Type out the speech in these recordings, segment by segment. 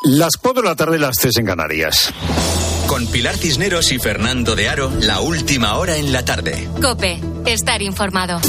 Las 4 de la tarde, las 3 en Canarias. Con Pilar Cisneros y Fernando de Aro, la última hora en la tarde. COPE, estar informado.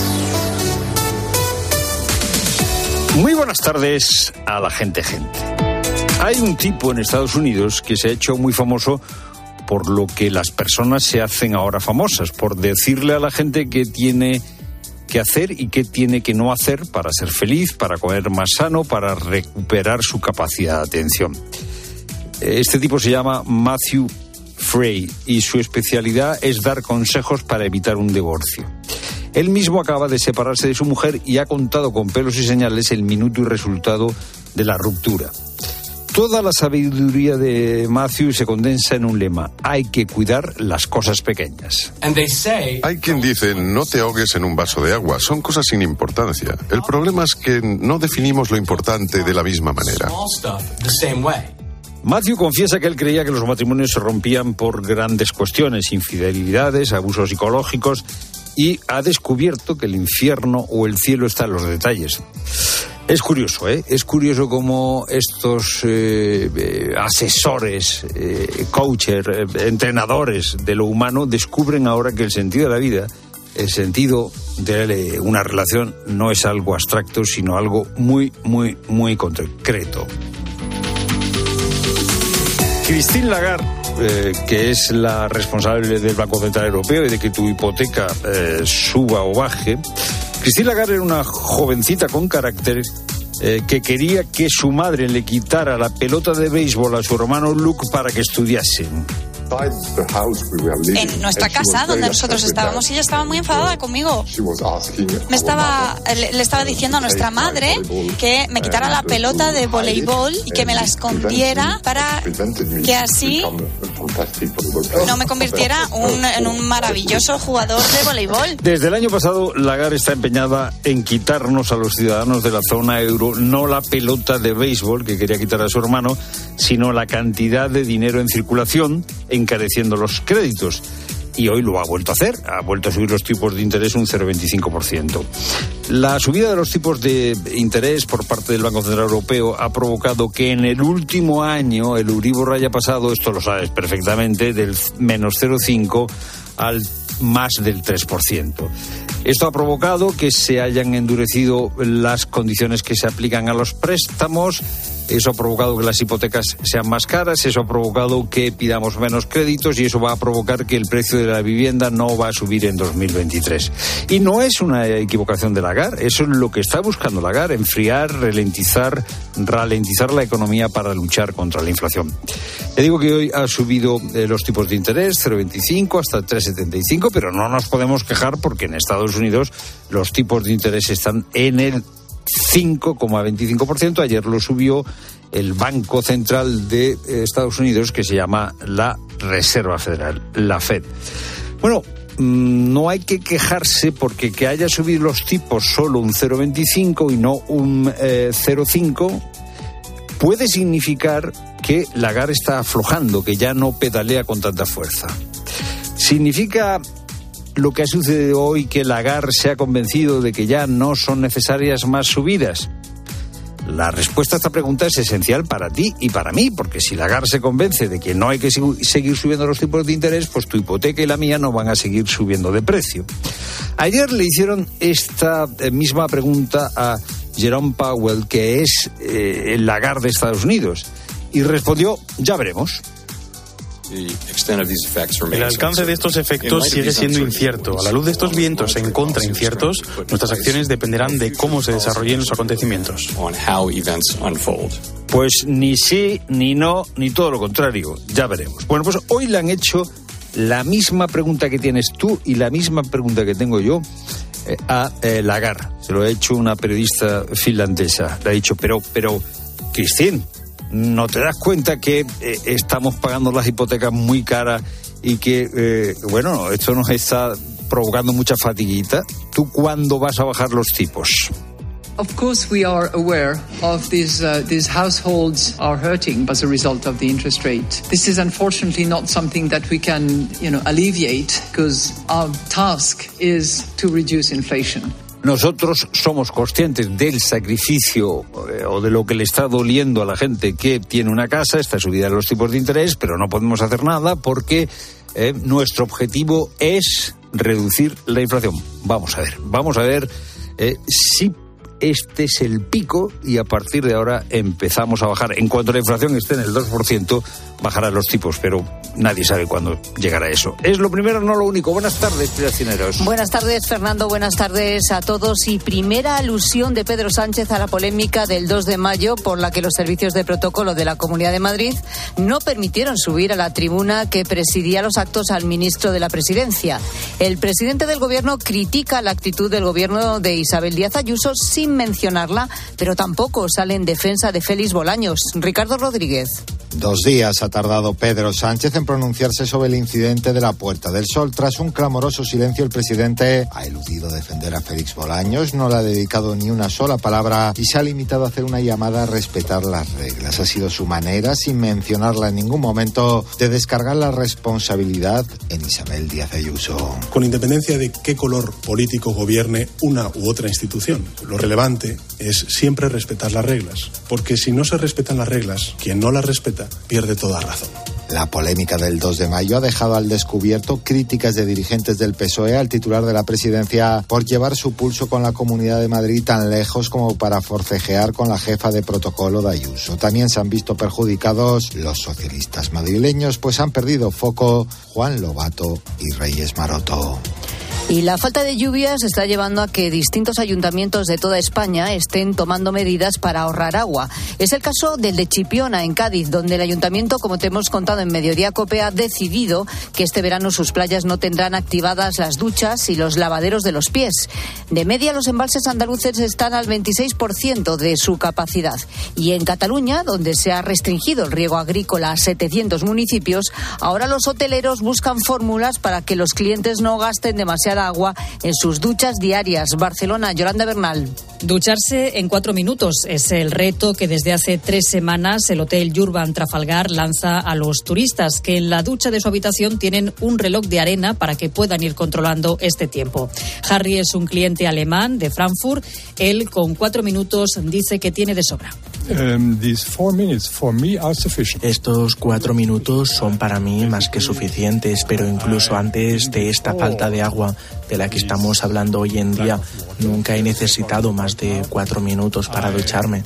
Muy buenas tardes a la gente. Hay un tipo en Estados Unidos que se ha hecho muy famoso por lo que las personas se hacen ahora famosas, por decirle a la gente qué tiene que hacer y qué tiene que no hacer para ser feliz, para comer más sano, para recuperar su capacidad de atención. Este tipo se llama Matthew Frey y su especialidad es dar consejos para evitar un divorcio. Él mismo acaba de separarse de su mujer y ha contado con pelos y señales el minuto y resultado de la ruptura. Toda la sabiduría de Matthew se condensa en un lema: hay que cuidar las cosas pequeñas. Hay quien dice, no te ahogues en un vaso de agua, son cosas sin importancia. El problema es que no definimos lo importante de la misma manera. Matthew confiesa que él creía que los matrimonios se rompían por grandes cuestiones, infidelidades, abusos psicológicos, y ha descubierto que el infierno o el cielo está en los detalles. Es curioso, Es curioso cómo estos asesores, coaches, entrenadores de lo humano descubren ahora que el sentido de la vida, el sentido de una relación no es algo abstracto, sino algo muy, muy, muy concreto. Christine Lagarde, que es la responsable del Banco Central Europeo y de que tu hipoteca suba o baje. Christine Lagarde era una jovencita con carácter que quería que su madre le quitara la pelota de béisbol a su hermano Luke para que estudiase. En nuestra casa, donde nosotros estábamos, ella estaba muy enfadada conmigo. Le estaba diciendo a nuestra madre que me quitara la pelota de voleibol y que me la escondiera para que así no me convirtiera en un maravilloso jugador de voleibol. Desde el año pasado, Lagarde está empeñada en quitarnos a los ciudadanos de la zona euro no la pelota de béisbol que quería quitar a su hermano, sino la cantidad de dinero en circulación, encareciendo los créditos. Y hoy lo ha vuelto a hacer, ha vuelto a subir los tipos de interés un 0,25%. La subida de los tipos de interés por parte del Banco Central Europeo ha provocado que en el último año el Euribor haya pasado, esto lo sabes perfectamente, del menos 0,5 al más del 3%. Esto ha provocado que se hayan endurecido las condiciones que se aplican a los préstamos. Eso ha provocado que las hipotecas sean más caras, eso ha provocado que pidamos menos créditos y eso va a provocar que el precio de la vivienda no va a subir en 2023. Y no es una equivocación de Lagarde, eso es lo que está buscando Lagarde, enfriar, ralentizar la economía para luchar contra la inflación. Le digo que hoy ha subido los tipos de interés, 0,25 hasta 3,75, pero no nos podemos quejar porque en Estados Unidos los tipos de interés están en el 5,25%. Ayer lo subió el Banco Central de Estados Unidos, que se llama la Reserva Federal, la Fed. Bueno, no hay que quejarse porque que haya subido los tipos solo un 0,25 y no un 0,5 puede significar que Lagarde está aflojando, que ya no pedalea con tanta fuerza. Significa lo que ha sucedido hoy que Lagarde se ha convencido de que ya no son necesarias más subidas. La respuesta a esta pregunta es esencial para ti y para mí, porque si Lagarde se convence de que no hay que seguir subiendo los tipos de interés, pues tu hipoteca y la mía no van a seguir subiendo de precio. Ayer le hicieron esta misma pregunta a Jerome Powell, que es el Lagarde de Estados Unidos, y respondió: ya veremos. El alcance de estos efectos sigue siendo incierto. A la luz de estos vientos en contra inciertos, nuestras acciones dependerán de cómo se desarrollen los acontecimientos. Pues ni sí, ni no, ni todo lo contrario. Ya veremos. Bueno, pues hoy le han hecho la misma pregunta que tienes tú y la misma pregunta que tengo yo a Lagarde. Se lo ha hecho una periodista finlandesa. Le ha dicho, pero, Christine, ¿no te das cuenta que estamos pagando las hipotecas muy caras y que, esto nos está provocando mucha fatiguita? ¿Tú cuándo vas a bajar los tipos? Of course, we are aware of these households are hurting as a result of the interest rate. This is unfortunately not something that we can, alleviate, because our task is to reduce inflation. Nosotros somos conscientes del sacrificio o de lo que le está doliendo a la gente que tiene una casa, esta subida de los tipos de interés, pero no podemos hacer nada porque nuestro objetivo es reducir la inflación. Vamos a ver si este es el pico y a partir de ahora empezamos a bajar. En cuanto la inflación esté en el 2%, bajarán los tipos, pero nadie sabe cuándo llegará eso. Es lo primero, no lo único. Buenas tardes, Piracineros. Buenas tardes, Fernando. Buenas tardes a todos. Y primera alusión de Pedro Sánchez a la polémica del 2 de mayo por la que los servicios de protocolo de la Comunidad de Madrid no permitieron subir a la tribuna que presidía los actos al ministro de la Presidencia. El presidente del Gobierno critica la actitud del Gobierno de Isabel Díaz Ayuso sin mencionarla, pero tampoco sale en defensa de Félix Bolaños. Ricardo Rodríguez. 2 días ha tardado Pedro Sánchez en pronunciarse sobre el incidente de la Puerta del Sol. Tras un clamoroso silencio, el presidente ha eludido defender a Félix Bolaños, no le ha dedicado ni una sola palabra y se ha limitado a hacer una llamada a respetar las reglas. Ha sido su manera, sin mencionarla en ningún momento, de descargar la responsabilidad en Isabel Díaz Ayuso. Con independencia de qué color político gobierne una u otra institución, lo relevante es siempre respetar las reglas, porque si no se respetan las reglas, quien no las respeta pierde toda razón. La polémica del 2 de mayo ha dejado al descubierto críticas de dirigentes del PSOE al titular de la presidencia por llevar su pulso con la Comunidad de Madrid tan lejos como para forcejear con la jefa de protocolo de Ayuso. También se han visto perjudicados los socialistas madrileños, pues han perdido foco Juan Lobato y Reyes Maroto. Y la falta de lluvias está llevando a que distintos ayuntamientos de toda España estén tomando medidas para ahorrar agua. Es el caso del de Chipiona, en Cádiz, donde el ayuntamiento, como te hemos contado en Mediodía COPE, ha decidido que este verano sus playas no tendrán activadas las duchas y los lavaderos de los pies. De media, los embalses andaluces están al 26% de su capacidad. Y en Cataluña, donde se ha restringido el riego agrícola a 700 municipios, ahora los hoteleros buscan fórmulas para que los clientes no gasten demasiada agua en sus duchas diarias. Barcelona, Yolanda Bernal. Ducharse en 4 minutos es el reto que desde hace 3 semanas el Hotel Jurban Trafalgar lanza a los turistas, que en la ducha de su habitación tienen un reloj de arena para que puedan ir controlando este tiempo. Harry es un cliente alemán de Frankfurt. Él, con 4 minutos, dice que tiene de sobra. Estos 4 minutos son para mí más que suficientes, pero incluso antes de esta falta de agua de la que estamos hablando hoy en día, nunca he necesitado más de 4 minutos para ducharme.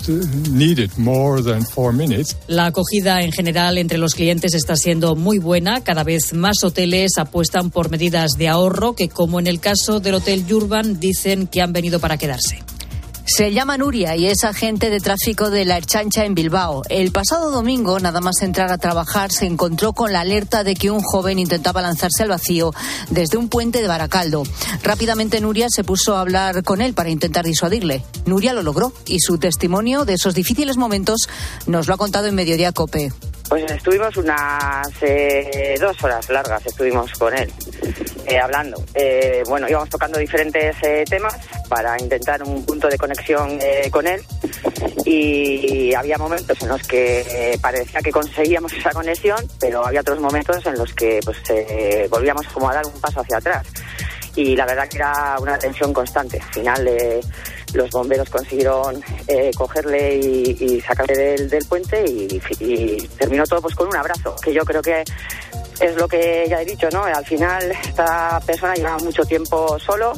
La acogida en general entre los clientes está siendo muy buena. Cada vez más hoteles apuestan por medidas de ahorro que, como en el caso del Hotel Jurban, dicen que han venido para quedarse. Se llama Nuria y es agente de tráfico de la Ertzaintza en Bilbao. El pasado domingo, nada más entrar a trabajar, se encontró con la alerta de que un joven intentaba lanzarse al vacío desde un puente de Baracaldo. Rápidamente Nuria se puso a hablar con él para intentar disuadirle. Nuria lo logró y su testimonio de esos difíciles momentos nos lo ha contado en Mediodía COPE. Pues estuvimos unas 2 horas largas, estuvimos con él hablando. Íbamos tocando diferentes temas para intentar un punto de conexión con él, y había momentos en los que parecía que conseguíamos esa conexión, pero había otros momentos en los que volvíamos como a dar un paso hacia atrás. Y la verdad que era una tensión constante. Al final los bomberos consiguieron cogerle y sacarle del puente y terminó todo pues con un abrazo, que yo creo que es lo que ya he dicho, ¿no? Al final esta persona llevaba mucho tiempo solo.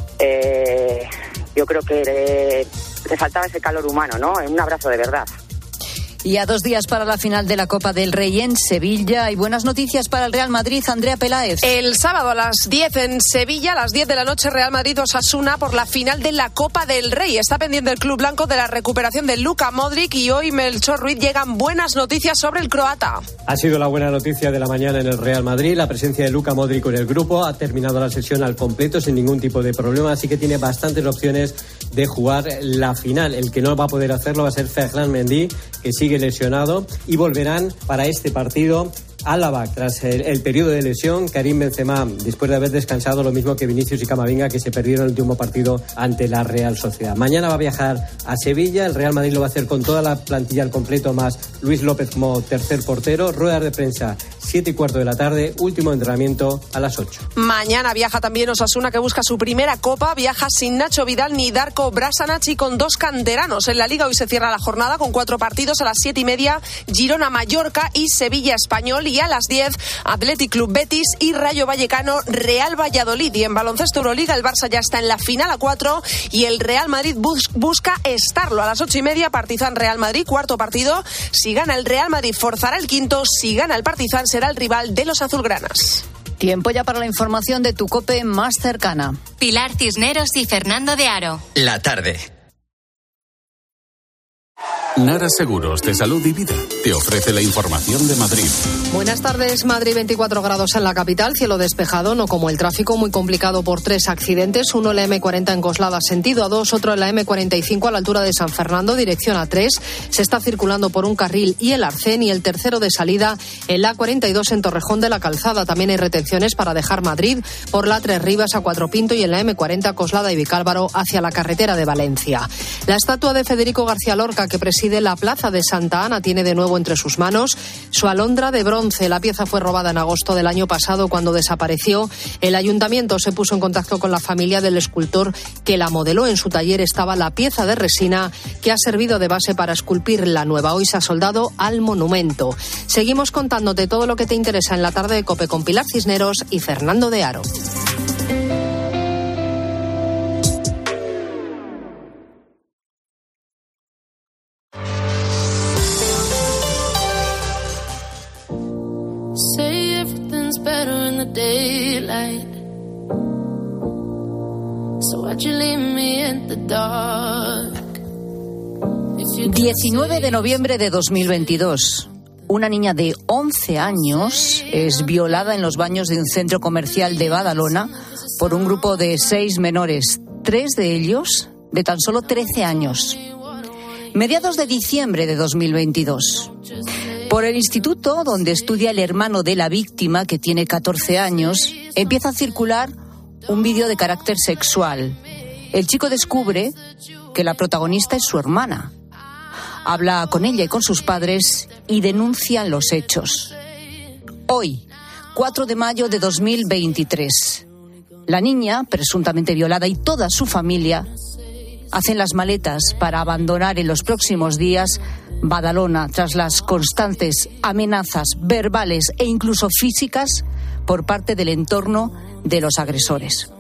Yo creo que le faltaba ese calor humano, ¿no? Un abrazo de verdad. Y a 2 días para la final de la Copa del Rey en Sevilla, hay buenas noticias para el Real Madrid. Andrea Peláez. El sábado a las 10 en Sevilla, a las 10 de la noche, Real Madrid-Osasuna por la final de la Copa del Rey. Está pendiente el club blanco de la recuperación de Luka Modric y hoy, Melchor Ruiz, llegan buenas noticias sobre el croata. Ha sido la buena noticia de la mañana en el Real Madrid. La presencia de Luka Modric en el grupo. Ha terminado la sesión al completo sin ningún tipo de problema, así que tiene bastantes opciones de jugar la final. El que no va a poder hacerlo va a ser Ferland Mendy, que sigue lesionado, y volverán para este partido Álava tras el periodo de lesión, Karim Benzema después de haber descansado, lo mismo que Vinicius y Camavinga, que se perdieron el último partido ante la Real Sociedad. Mañana va a viajar a Sevilla, el Real Madrid lo va a hacer con toda la plantilla al completo, más Luis López como tercer portero. Ruedas de prensa 7:15 de la tarde, último entrenamiento a las 8. Mañana viaja también Osasuna, que busca su primera Copa. Viaja sin Nacho Vidal ni Darko Brasanac y con 2 canteranos. En la Liga hoy se cierra la jornada con 4 partidos. A las 7:30, Girona-Mallorca y Sevilla-Español. Y a las 10, Athletic Club Betis y Rayo Vallecano-Real Valladolid. Y en baloncesto Euroliga, el Barça ya está en la final a 4 y el Real Madrid busca estarlo. A las 8:30, Partizan-Real Madrid, cuarto partido. Si gana el Real Madrid, forzará el quinto. Si gana el Partizan, será el rival de los azulgranas. Tiempo ya para la información de tu COPE más cercana. Pilar Cisneros y Fernando de Aro. La tarde. Nara Seguros de Salud y Vida te ofrece la información de Madrid. Buenas tardes. Madrid, 24 grados en la capital, cielo despejado, no como el tráfico, muy complicado por 3 accidentes. Uno en la M40 en Coslada, sentido A2, otro en la M45 a la altura de San Fernando, dirección A3. Se está circulando por un carril y el arcén, y el tercero de salida en la A42 en Torrejón de la Calzada. También hay retenciones para dejar Madrid por la Tres Rivas a Cuatro Pinto y en la M40 Coslada y Vicálvaro hacia la carretera de Valencia. La estatua de Federico García Lorca, que preside la Plaza de Santa Ana, tiene de nuevo entre sus manos su alondra de bronce. La pieza fue robada en agosto del año pasado, cuando desapareció. El ayuntamiento se puso en contacto con la familia del escultor que la modeló. En su taller estaba la pieza de resina que ha servido de base para esculpir la nueva. Hoy se ha soldado al monumento. Seguimos contándote todo lo que te interesa en la tarde de COPE con Pilar Cisneros y Fernando de Aro. Say everything's better in the daylight. So why'd you leave me in the dark? 19 de noviembre de 2022. Una niña de 11 años es violada en los baños de un centro comercial de Badalona por un grupo de 6 menores, 3 de ellos de tan solo 13 años. Mediados de diciembre de 2022. Por el instituto donde estudia el hermano de la víctima, que tiene 14 años, empieza a circular un vídeo de carácter sexual. El chico descubre que la protagonista es su hermana. Habla con ella y con sus padres y denuncian los hechos. Hoy, 4 de mayo de 2023, la niña, presuntamente violada, y toda su familia hacen las maletas para abandonar en los próximos días Badalona tras las constantes amenazas verbales e incluso físicas por parte del entorno de los agresores.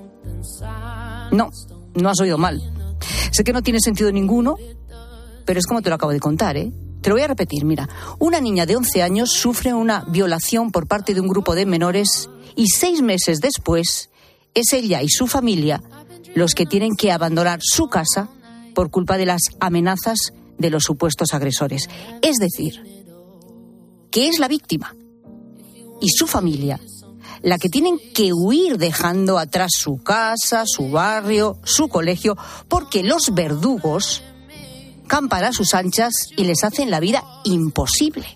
No has oído mal. Sé que no tiene sentido ninguno, pero es como te lo acabo de contar, ¿eh? Te lo voy a repetir, mira. Una niña de 11 años sufre una violación por parte de un grupo de menores y 6 meses después es ella y su familia los que tienen que abandonar su casa por culpa de las amenazas de los supuestos agresores. Es decir, que es la víctima y su familia la que tienen que huir dejando atrás su casa, su barrio, su colegio, porque los verdugos campan a sus anchas y les hacen la vida imposible.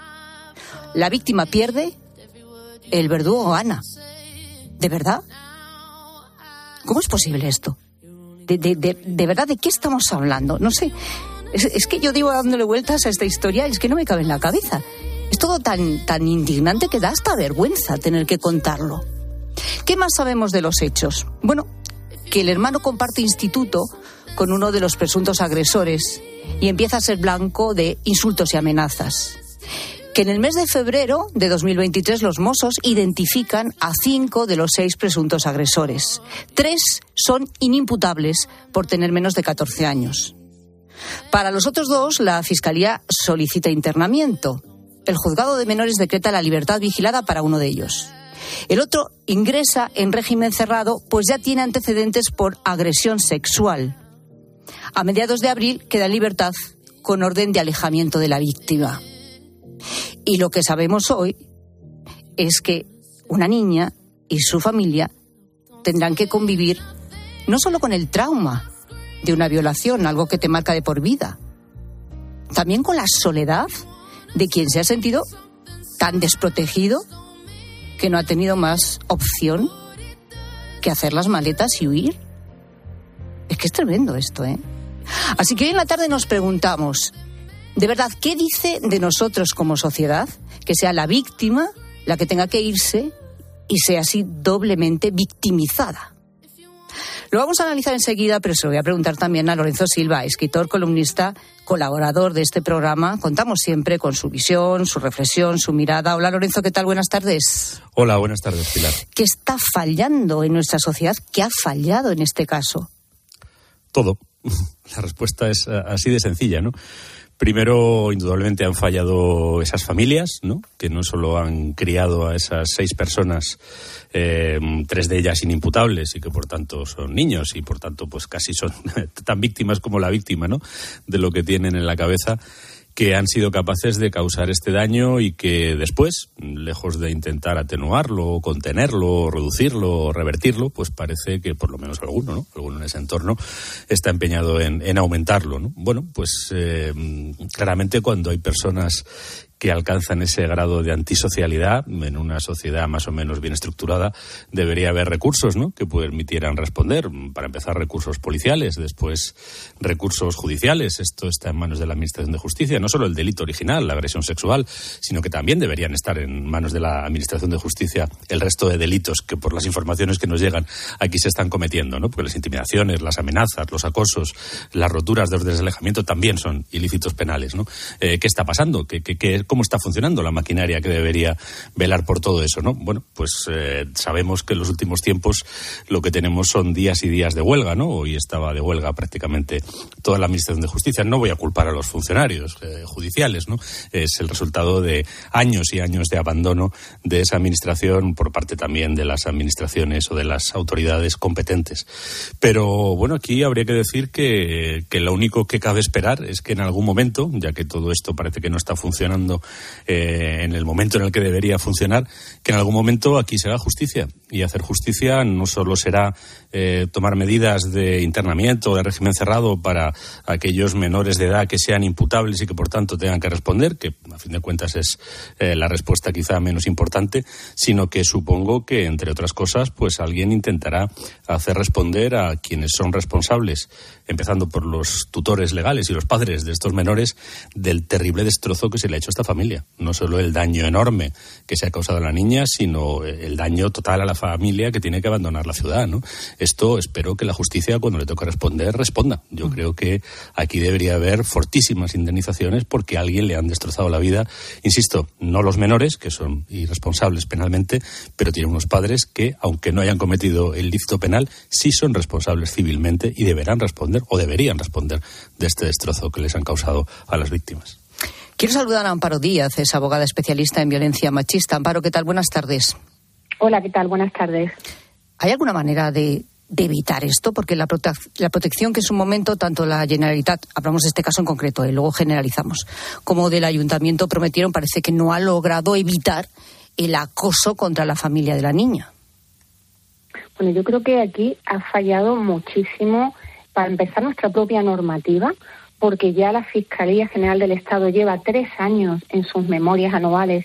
La víctima pierde, el verdugo gana. ¿De verdad? ¿Cómo es posible esto? ¿De verdad de qué estamos hablando? No sé. Es que yo digo dándole vueltas a esta historia, es que no me cabe en la cabeza. Es todo tan indignante que da hasta vergüenza tener que contarlo. ¿Qué más sabemos de los hechos? Bueno, que el hermano comparte instituto con uno de los presuntos agresores y empieza a ser blanco de insultos y amenazas. Que en el mes de febrero de 2023 los Mossos identifican a 5 de los 6 presuntos agresores. 3 son inimputables por tener menos de 14 años. Para los otros 2, la Fiscalía solicita internamiento. El juzgado de menores decreta la libertad vigilada para uno de ellos. El otro ingresa en régimen cerrado, pues ya tiene antecedentes por agresión sexual. A mediados de abril queda en libertad con orden de alejamiento de la víctima. Y lo que sabemos hoy es que una niña y su familia tendrán que convivir no solo con el trauma de una violación, algo que te marca de por vida, también con la soledad de quien se ha sentido tan desprotegido que no ha tenido más opción que hacer las maletas y huir. Es que es tremendo esto, ¿eh? Así que hoy en la tarde nos preguntamos, ¿de verdad qué dice de nosotros como sociedad que sea la víctima la que tenga que irse y sea así doblemente victimizada. Lo vamos a analizar enseguida, pero se lo voy a preguntar también a Lorenzo Silva, escritor, columnista, colaborador de este programa. Contamos siempre con su visión, su reflexión, su mirada. Hola Lorenzo, ¿qué tal? Buenas tardes. Hola, buenas tardes, Pilar. ¿Qué está fallando en nuestra sociedad? ¿Qué ha fallado en este caso? Todo. La respuesta es así de sencilla, ¿no? Primero, indudablemente, han fallado esas familias, ¿no? Que no solo han criado a esas 6 personas, 3 de ellas inimputables y que por tanto son niños y por tanto pues casi son tan víctimas como la víctima, ¿no? De lo que tienen en la cabeza, que han sido capaces de causar este daño y que después, lejos de intentar atenuarlo, contenerlo, reducirlo, revertirlo, pues parece que por lo menos alguno, ¿no? Alguno en ese entorno está empeñado en aumentarlo, ¿no? Bueno, pues claramente cuando hay personas que alcanzan ese grado de antisocialidad en una sociedad más o menos bien estructurada, debería haber recursos, ¿no?, que permitieran responder. Para empezar, recursos policiales, después recursos judiciales. Esto está en manos de la Administración de Justicia. No solo el delito original, la agresión sexual, sino que también deberían estar en manos de la Administración de Justicia el resto de delitos que por las informaciones que nos llegan aquí se están cometiendo, ¿no? Porque las intimidaciones, las amenazas, los acosos, las roturas de órdenes de alejamiento también son ilícitos penales, ¿no? ¿Qué está pasando? ¿Cómo está funcionando la maquinaria que debería velar por todo eso, ¿no? Bueno, pues sabemos que en los últimos tiempos lo que tenemos son días y días de huelga, ¿no? Hoy estaba de huelga prácticamente toda la Administración de Justicia. No voy a culpar a los funcionarios judiciales, ¿no? Es el resultado de años y años de abandono de esa administración por parte también de las administraciones o de las autoridades competentes. Pero bueno, aquí habría que decir que lo único que cabe esperar es que en algún momento, ya que todo esto parece que no está funcionando en el momento en el que debería funcionar, que en algún momento aquí se haga justicia. Y hacer justicia no solo será tomar medidas de internamiento, de régimen cerrado para aquellos menores de edad que sean imputables y que por tanto tengan que responder, que a fin de cuentas es la respuesta quizá menos importante, sino que supongo que, entre otras cosas, pues alguien intentará hacer responder a quienes son responsables, empezando por los tutores legales y los padres de estos menores, del terrible destrozo que se le ha hecho a esta familia. No solo el daño enorme que se ha causado a la niña, sino el daño total a la familia que tiene que abandonar la ciudad, ¿no? Esto espero que la justicia, cuando le toque responder, responda. Yo creo que aquí debería haber fortísimas indemnizaciones porque a alguien le han destrozado la vida. Insisto, no los menores, que son irresponsables penalmente, pero tienen unos padres que, aunque no hayan cometido el ilícito penal, sí son responsables civilmente y deberán responder o deberían responder de este destrozo que les han causado a las víctimas. Quiero saludar a Amparo Díaz, es abogada especialista en violencia machista. Amparo, ¿qué tal? Buenas tardes. Hola, ¿qué tal? Buenas tardes. ¿Hay alguna manera de evitar esto? Porque la protección que en su momento tanto la Generalitat, hablamos de este caso en concreto, luego generalizamos, como del Ayuntamiento prometieron, parece que no ha logrado evitar el acoso contra la familia de la niña. Bueno, yo creo que aquí ha fallado muchísimo, para empezar, nuestra propia normativa, porque ya la Fiscalía General del Estado lleva 3 años en sus memorias anuales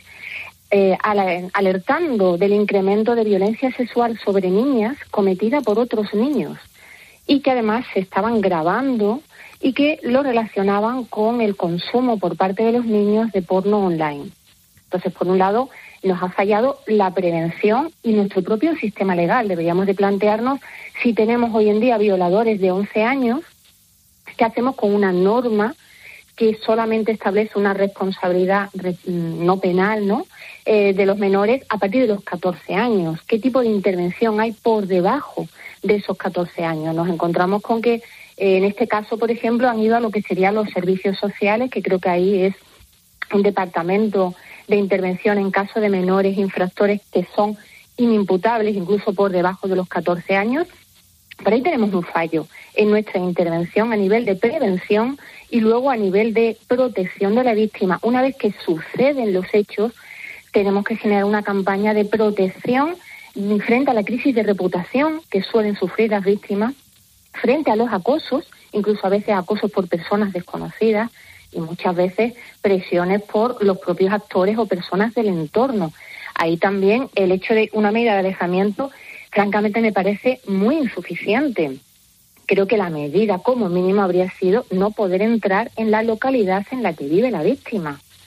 alertando del incremento de violencia sexual sobre niñas cometida por otros niños y que además se estaban grabando y que lo relacionaban con el consumo por parte de los niños de porno online. Entonces, por un lado, nos ha fallado la prevención y nuestro propio sistema legal. Deberíamos de plantearnos si tenemos hoy en día violadores de 11 años, ¿qué hacemos con una norma que solamente establece una responsabilidad no penal, ¿no?, de los menores a partir de los 14 años? ¿Qué tipo de intervención hay por debajo de esos 14 años? Nos encontramos con que, en este caso, por ejemplo, han ido a lo que serían los servicios sociales, que creo que ahí es un departamento de intervención en caso de menores infractores que son inimputables, incluso por debajo de los 14 años. Pero ahí tenemos un fallo en nuestra intervención a nivel de prevención y luego a nivel de protección de la víctima. Una vez que suceden los hechos, tenemos que generar una campaña de protección frente a la crisis de reputación que suelen sufrir las víctimas, frente a los acosos, incluso a veces acosos por personas desconocidas y muchas veces presiones por los propios actores o personas del entorno. Ahí también el hecho de una medida de alejamiento, francamente, me parece muy insuficiente. Creo que la medida como mínimo habría sido no poder entrar en la localidad en la que vive la víctima.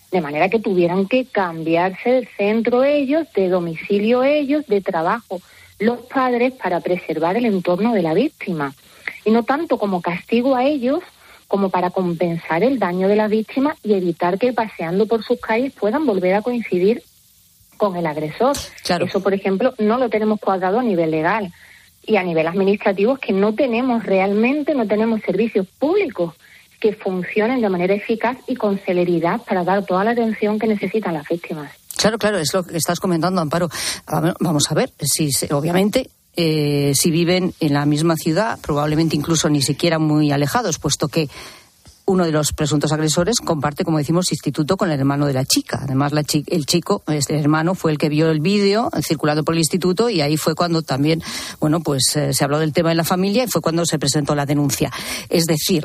de manera que tuvieran que cambiarse de centro ellos, de domicilio ellos, de trabajo los padres, para preservar el entorno de la víctima. Y no tanto como castigo a ellos, como para compensar el daño de la víctima y evitar que paseando por sus calles puedan volver a coincidir con el agresor. Claro. Eso, por ejemplo, no lo tenemos cuadrado a nivel legal. Y a nivel administrativo es que no tenemos servicios públicos que funcionen de manera eficaz y con celeridad para dar toda la atención que necesitan las víctimas. Claro, es lo que estás comentando, Amparo. Vamos a ver, obviamente, si viven en la misma ciudad, probablemente incluso ni siquiera muy alejados, puesto que uno de los presuntos agresores comparte, como decimos, instituto con el hermano de la chica. Además, el chico, este hermano, fue el que vio el vídeo circulado por el instituto, y ahí fue cuando también, se habló del tema en la familia y fue cuando se presentó la denuncia. Es decir,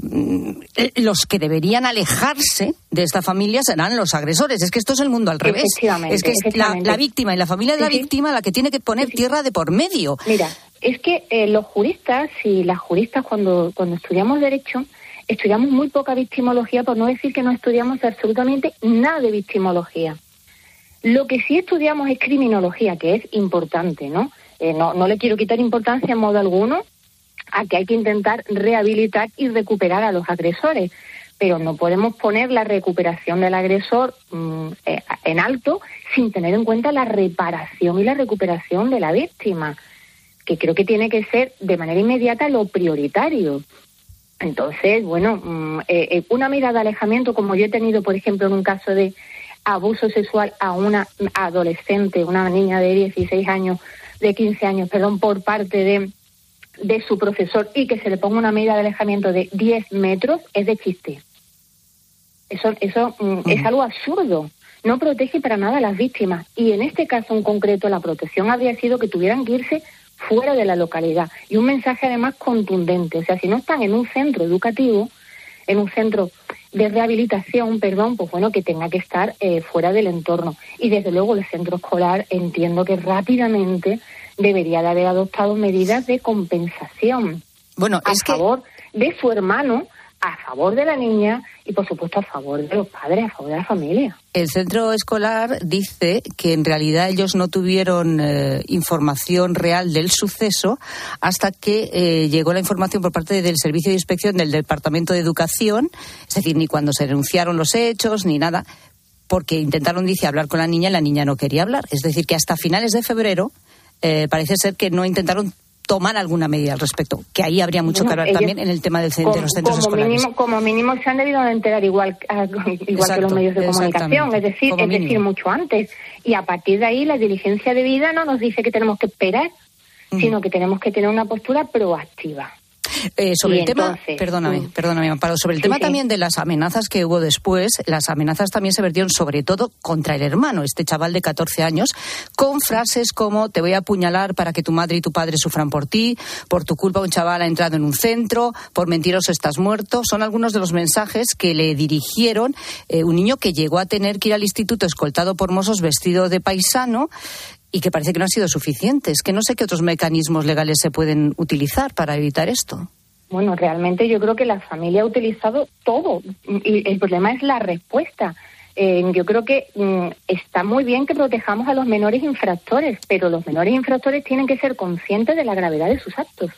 los que deberían alejarse de esta familia serán los agresores. Es que esto es el mundo al revés. Es que es la víctima y la familia de la víctima la que tiene que poner tierra de por medio. Mira, es que los juristas y las juristas cuando estudiamos Derecho, estudiamos muy poca victimología, por no decir que no estudiamos absolutamente nada de victimología. Lo que sí estudiamos es criminología, que es importante, ¿no? No le quiero quitar importancia en modo alguno a que hay que intentar rehabilitar y recuperar a los agresores, pero no podemos poner la recuperación del agresor en alto sin tener en cuenta la reparación y la recuperación de la víctima, que creo que tiene que ser de manera inmediata lo prioritario. Entonces, una medida de alejamiento, como yo he tenido, por ejemplo, en un caso de abuso sexual a una adolescente, una niña de 15 años, por parte de su profesor, y que se le ponga una medida de alejamiento de 10 metros, es de chiste. Eso es algo absurdo. No protege para nada a las víctimas. Y en este caso en concreto, la protección habría sido que tuvieran que irse fuera de la localidad, y un mensaje además contundente. O sea, si no están en un centro educativo, en un centro de rehabilitación, que tenga que estar fuera del entorno. Y desde luego el centro escolar, entiendo que rápidamente debería de haber adoptado medidas de compensación a favor de su hermano, a favor de la niña y, por supuesto, a favor de los padres, a favor de la familia. El centro escolar dice que en realidad ellos no tuvieron información real del suceso hasta que llegó la información por parte del Servicio de Inspección del Departamento de Educación, es decir, ni cuando se denunciaron los hechos ni nada, porque intentaron, dice, hablar con la niña y la niña no quería hablar. Es decir, que hasta finales de febrero parece ser que no intentaron tomar alguna medida al respecto, que ahí habría mucho que hablar también en el tema de los centros escolares. Como mínimo se han debido de enterar igual que los medios de comunicación, es decir, mucho antes. Y a partir de ahí la diligencia debida no nos dice que tenemos que esperar, sino que tenemos que tener una postura proactiva. Sobre el tema, perdóname, Amparo, sobre el tema también de las amenazas que hubo después, las amenazas también se vertieron sobre todo contra el hermano, este chaval de 14 años, con frases como: te voy a apuñalar para que tu madre y tu padre sufran por ti, por tu culpa un chaval ha entrado en un centro, por mentiroso estás muerto. Son algunos de los mensajes que le dirigieron un niño que llegó a tener que ir al instituto escoltado por mozos vestido de paisano, y que parece que no han sido suficientes, que no sé qué otros mecanismos legales se pueden utilizar para evitar esto. Bueno, realmente yo creo que la familia ha utilizado todo, y el problema es la respuesta. Yo creo que está muy bien que protejamos a los menores infractores, pero los menores infractores tienen que ser conscientes de la gravedad de sus actos.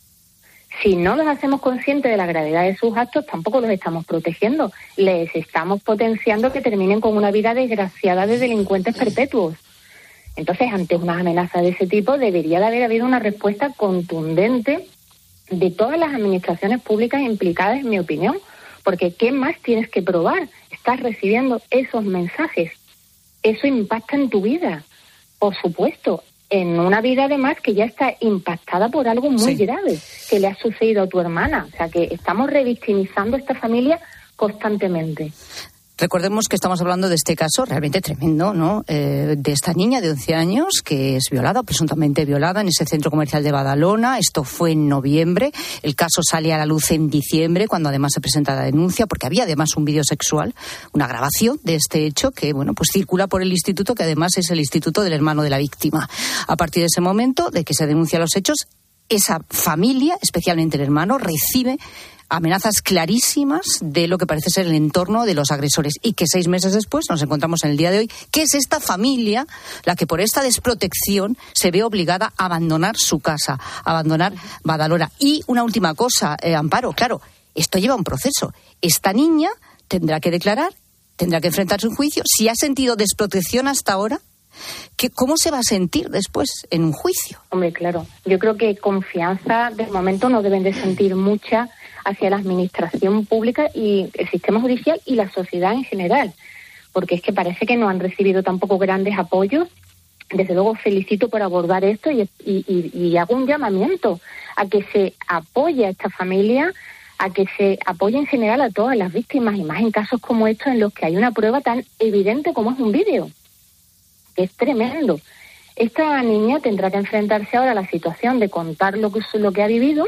Si no los hacemos conscientes de la gravedad de sus actos, tampoco los estamos protegiendo. Les estamos potenciando que terminen con una vida desgraciada de delincuentes perpetuos. Entonces, ante una amenaza de ese tipo, debería de haber habido una respuesta contundente de todas las administraciones públicas implicadas, en mi opinión, porque ¿qué más tienes que probar? Estás recibiendo esos mensajes. Eso impacta en tu vida, por supuesto, en una vida además que ya está impactada por algo muy grave que le ha sucedido a tu hermana. O sea, que estamos revictimizando a esta familia constantemente. Recordemos que estamos hablando de este caso realmente tremendo, ¿no? De esta niña de 11 años que es violada, presuntamente violada, en ese centro comercial de Badalona. Esto fue en noviembre. El caso sale a la luz en diciembre, cuando además se presenta la denuncia, porque había además un vídeo sexual, una grabación de este hecho que, pues circula por el instituto, que además es el instituto del hermano de la víctima. A partir de ese momento, de que se denuncian los hechos, esa familia, especialmente el hermano, recibe amenazas clarísimas de lo que parece ser el entorno de los agresores, y que 6 meses después nos encontramos en el día de hoy, que es esta familia la que por esta desprotección se ve obligada a abandonar su casa, a abandonar Badalona. Y una última cosa, Amparo, claro, esto lleva un proceso. Esta niña tendrá que declarar, tendrá que enfrentarse a un juicio. Si ha sentido desprotección hasta ahora, ¿cómo se va a sentir después en un juicio? Hombre, claro, yo creo que confianza de momento no deben de sentir mucha hacia la administración pública y el sistema judicial y la sociedad en general, porque es que parece que no han recibido tampoco grandes apoyos. Desde luego felicito por abordar esto y hago un llamamiento a que se apoye a esta familia, a que se apoye en general a todas las víctimas, y más en casos como estos en los que hay una prueba tan evidente como es un vídeo. Es tremendo. Esta niña tendrá que enfrentarse ahora a la situación de contar lo que ha vivido.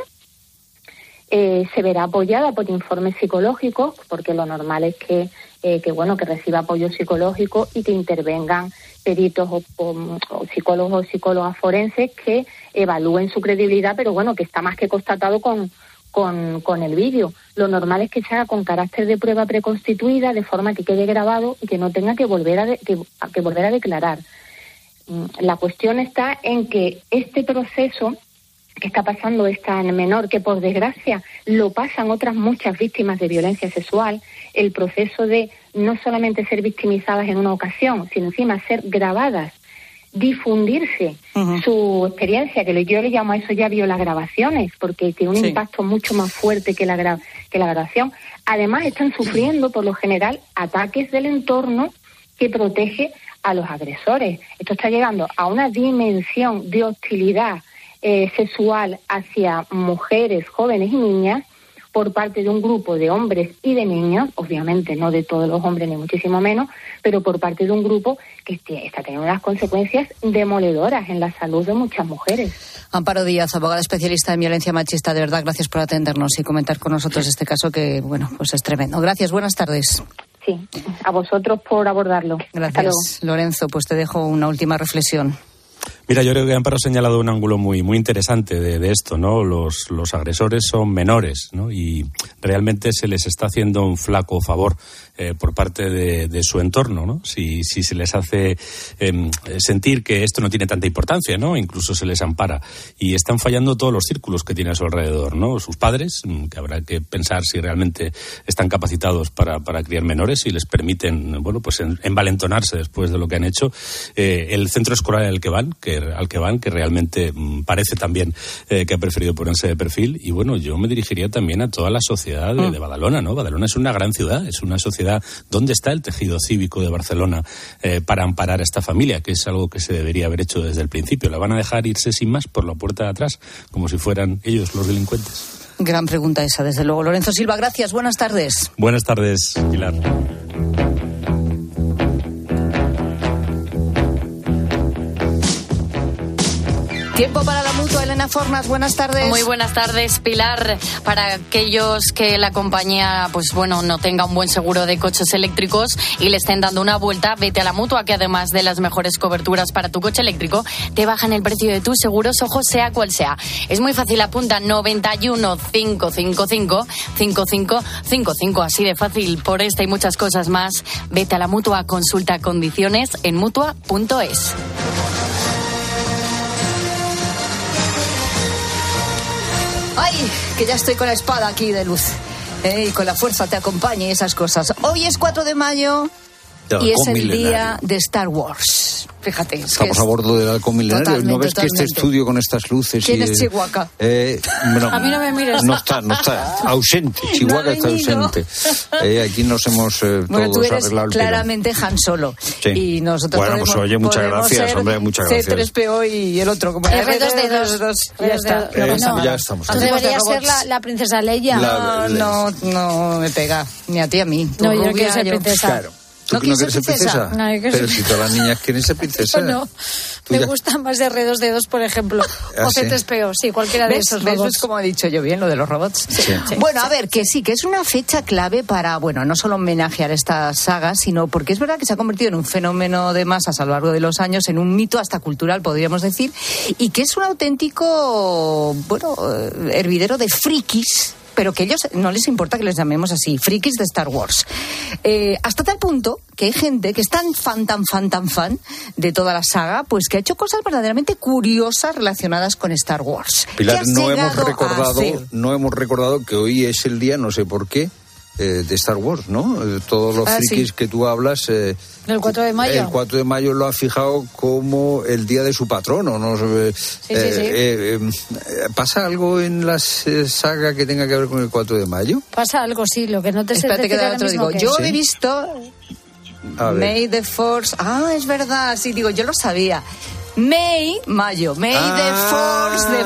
Se verá apoyada por informes psicológicos, porque lo normal es que reciba apoyo psicológico y que intervengan peritos o psicólogos o psicólogas forenses que evalúen su credibilidad, pero bueno, que está más que constatado con el vídeo. Lo normal es que se haga con carácter de prueba preconstituida, de forma que quede grabado y que no tenga que volver a declarar. La cuestión está en que este proceso que está pasando esta menor, que por desgracia lo pasan otras muchas víctimas de violencia sexual, el proceso de no solamente ser victimizadas en una ocasión, sino encima ser grabadas, difundirse su experiencia, que yo le llamo a eso ya violagrabaciones, porque tiene un impacto mucho más fuerte que la grabación. Además, están sufriendo por lo general ataques del entorno que protege a los agresores. Esto está llegando a una dimensión de hostilidad sexual hacia mujeres, jóvenes y niñas por parte de un grupo de hombres y de niños, obviamente no de todos los hombres ni muchísimo menos, pero por parte de un grupo que está teniendo unas consecuencias demoledoras en la salud de muchas mujeres. Amparo Díaz, abogada especialista en violencia machista, de verdad, gracias por atendernos y comentar con nosotros este caso que, bueno, pues es tremendo. Gracias, buenas tardes. Sí, a vosotros por abordarlo. Gracias, Lorenzo, pues te dejo una última reflexión. Mira, yo creo que Amparo ha señalado un ángulo muy interesante de esto, ¿no? Los agresores son menores, ¿no? Y realmente se les está haciendo un flaco favor por parte de su entorno, ¿no? Si se les hace sentir que esto no tiene tanta importancia, ¿no? Incluso se les ampara. Y están fallando todos los círculos que tiene a su alrededor, ¿no? Sus padres, que habrá que pensar si realmente están capacitados para criar menores y les permiten, bueno, pues envalentonarse después de lo que han hecho. El centro escolar al que van, que realmente parece también que ha preferido ponerse de perfil. Y bueno, yo me dirigiría también a toda la sociedad de Badalona, ¿no? Badalona es una gran ciudad, es una sociedad. ¿Dónde está el tejido cívico de Barcelona para amparar a esta familia? Que es algo que se debería haber hecho desde el principio. ¿La van a dejar irse sin más por la puerta de atrás, como si fueran ellos los delincuentes? Gran pregunta esa, desde luego. Lorenzo Silva, gracias. Buenas tardes. Buenas tardes, Pilar. Tiempo para la Mutua, Elena Fornas, buenas tardes. Muy buenas tardes, Pilar. Para aquellos que la compañía, pues bueno, no tenga un buen seguro de coches eléctricos y le estén dando una vuelta, vete a la Mutua, que además de las mejores coberturas para tu coche eléctrico, te bajan el precio de tus seguros, ojo, sea cual sea. Es muy fácil, apunta 91 555 5555, así de fácil. Por esta y muchas cosas más, vete a la Mutua, consulta condiciones en mutua.es. ¡Ay! Que ya estoy con la espada aquí de luz. Y con la fuerza te acompaña y esas cosas. Hoy es 4 de mayo y es el día de Star Wars. Fíjate. Estamos a bordo del halcón milenario. ¿No ves que este estudio con estas luces? ¿Quién es Chihuahua? Bueno, a mí no me mires. No está. Ausente. Chihuahua no está ausente. Aquí nos hemos bueno, todos tú eres arreglado el claramente Han Solo. Sí. Y nosotros bueno, pues oye, muchas gracias, hombre, muchas gracias. C3PO y el otro. Como R2D2. Ya está. Ya estamos. Tú deberías ser la princesa Leia. No me pega. Ni a ti, a mí. No, yo quiero ser princesa. Claro. ¿Tú no quieres ser princesa? No, pero si todas las niñas quieren ser princesas. No, me gustan más de R2D2, por ejemplo. O C3PO, sí, cualquiera de esos robots. ¿Ves como ha dicho yo bien lo de los robots? Sí. Bueno, a ver, que sí, que es una fecha clave para, bueno, no solo homenajear esta saga, sino porque es verdad que se ha convertido en un fenómeno de masas a lo largo de los años, en un mito hasta cultural, podríamos decir, y que es un auténtico, bueno, hervidero de frikis, pero que a ellos no les importa que les llamemos así, frikis de Star Wars. Hasta tal punto que hay gente que es tan fan de toda la saga, pues que ha hecho cosas verdaderamente curiosas relacionadas con Star Wars. Pilar, no hemos recordado que hoy es el día, no sé por qué, de Star Wars, ¿no? Todos los frikis que tú hablas... ¿El 4 de mayo? El 4 de mayo lo ha fijado como el día de su patrono, ¿no? Sí. ¿Pasa algo en la saga que tenga que ver con el 4 de mayo? Pasa algo, sí, lo que no te sé decir decir ahora mismo. Digo, yo he visto May the Force... Ah, es verdad, sí, digo, yo lo sabía. Mayo, May the Force, the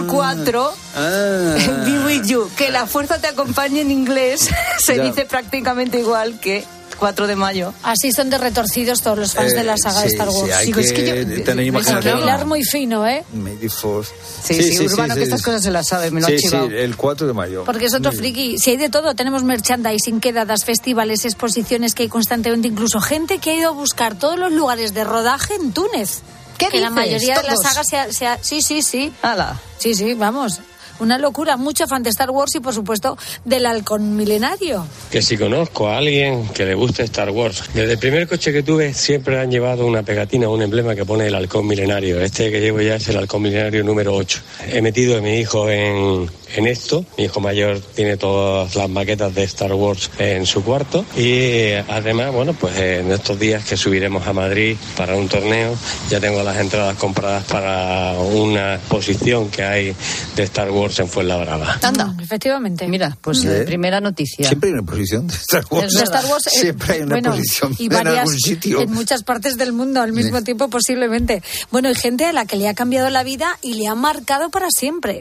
4 be with you. Que la fuerza te acompañe en inglés se dice prácticamente igual que 4 de mayo. Así son de retorcidos todos los fans de la saga de Star Wars. Sí, hay que tener imaginación. Hilar muy fino, ¿eh? May the Force. Sí, Urbano, que estas cosas se las sabe, me lo ha chivado. Sí, el 4 de mayo. Porque es otro friki. Si hay de todo, tenemos merchandising, quedadas, festivales, exposiciones que hay constantemente, incluso gente que ha ido a buscar todos los lugares de rodaje en Túnez. ¿Qué que dices? La mayoría ¿Todos? de las sagas Sí. ¡Hala! Sí, vamos. Una locura. Mucho fan de Star Wars y, por supuesto, del halcón milenario. Que si conozco a alguien que le guste Star Wars. Desde el primer coche que tuve siempre han llevado una pegatina, un emblema que pone el halcón milenario. Este que llevo ya es el halcón milenario número 8. He metido a mi hijo en esto. Mi hijo mayor tiene todas las maquetas de Star Wars en su cuarto. Y además, bueno, pues en estos días que subiremos a Madrid para un torneo, ya tengo las entradas compradas para una exposición que hay de Star Wars en Fuenlabrada. Anda, efectivamente. Mira, pues primera noticia. Siempre hay una exposición de Star Wars. De Star Wars siempre hay una exposición y en algún sitio. En muchas partes del mundo al mismo tiempo, posiblemente. Bueno, hay gente a la que le ha cambiado la vida y le ha marcado para siempre.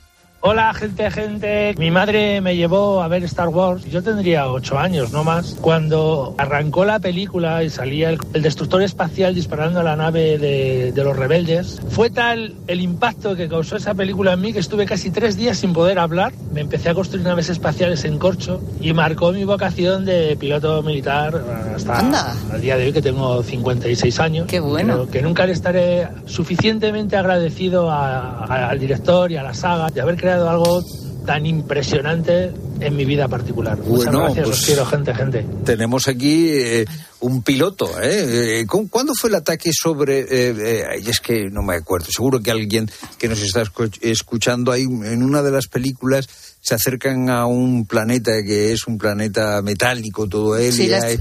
Hola, gente. Mi madre me llevó a ver Star Wars. Yo tendría 8 años, no más. Cuando arrancó la película y salía el destructor espacial disparando a la nave de los rebeldes, fue tal el impacto que causó esa película en mí que estuve casi 3 días sin poder hablar. Me empecé a construir naves espaciales en corcho y marcó mi vocación de piloto militar hasta el día de hoy, que tengo 56 años. ¡Qué bueno! Pero que nunca le estaré suficientemente agradecido al director y a la saga de haber creado algo tan impresionante en mi vida particular. Muchas gracias, pues, os quiero, gente. Tenemos aquí un piloto, ¿Cuándo fue el ataque sobre...? Es que no me acuerdo, seguro que alguien que nos está escuchando ahí, en una de las películas se acercan a un planeta que es un planeta metálico, todo él,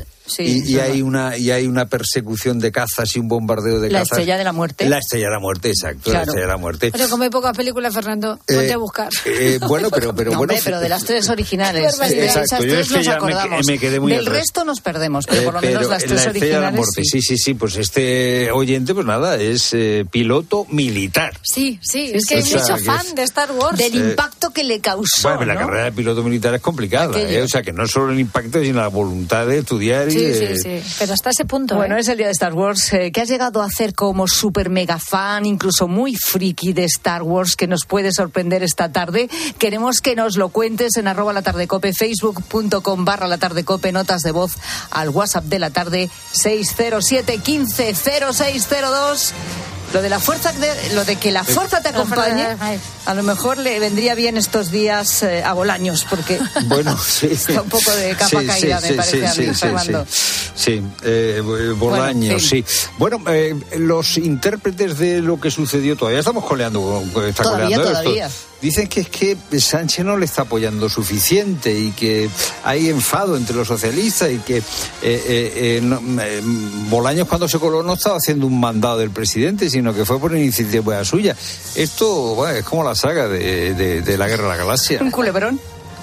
y hay una persecución de cazas y un bombardeo de cazas. La Estrella de la Muerte. La Estrella de la Muerte, exacto, claro. La Estrella de la Muerte. Pero como hay pocas películas, Fernando, ponte a buscar. Bueno, pero pero de las 3 originales. Exacto, yo es que ya me quedé muy del resto nos perdemos, pero por lo menos las 3 originales. La Muerte, sí, pues este oyente, pues nada, es piloto militar. Sí, es que es mucho fan de Star Wars. Del impacto que le causó. Bueno, la carrera de piloto militar es complicada, o sea, que no solo el impacto, sino la voluntad de estudiar. Sí, pero hasta ese punto. Bueno, es el día de Star Wars. ¿Qué has llegado a hacer como súper mega fan, incluso muy friki de Star Wars, que nos puede sorprender esta tarde? Queremos que nos lo cuentes en @latardecope, facebook.com/latardecope, notas de voz al WhatsApp de la tarde 607 15 0602. Lo de que la fuerza te acompañe, a lo mejor le vendría bien estos días a Bolaños, porque está un poco de capa caída, me parece a mí, Fernando. Sí, Bolaños, sí. Bueno, los intérpretes de lo que sucedió, todavía estamos coleando todavía. Esto. Dicen que es que Sánchez no le está apoyando suficiente y que hay enfado entre los socialistas y que Bolaños, cuando se coló, no estaba haciendo un mandado del presidente, sino que fue por iniciativa suya. Esto es como la saga de la Guerra de la Galaxia. Un culebrón.